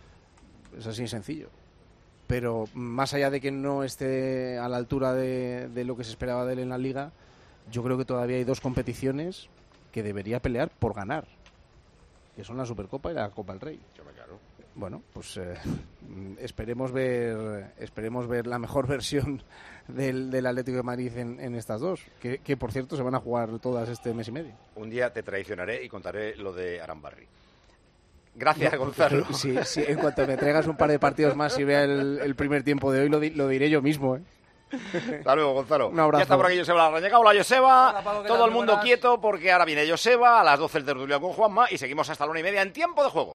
Es así de sencillo. Pero más allá de que no esté a la altura de, de lo que se esperaba de él en la Liga, yo creo que todavía hay dos competiciones que debería pelear por ganar. que son la Supercopa y la Copa del Rey. Claro. Bueno, pues eh, esperemos ver esperemos ver la mejor versión del, del Atlético de Madrid en, en estas dos, que, que por cierto se van a jugar todas este mes y medio. Un día te traicionaré y contaré lo de Arambarri. Gracias, No, Gonzalo. Sí, sí, en cuanto me traigas un par de partidos más y vea el, el primer tiempo de hoy, lo, di, lo diré yo mismo, ¿eh? Hasta luego, Gonzalo. Un abrazo. Ya está por aquí Joseba Larrañaga. Hola, Joseba. Hola, Pablo, ¿qué Todo tal? el mundo Buenas. quieto porque ahora viene Joseba a las doce el tertuliano con Juanma y seguimos hasta la una y media en tiempo de juego.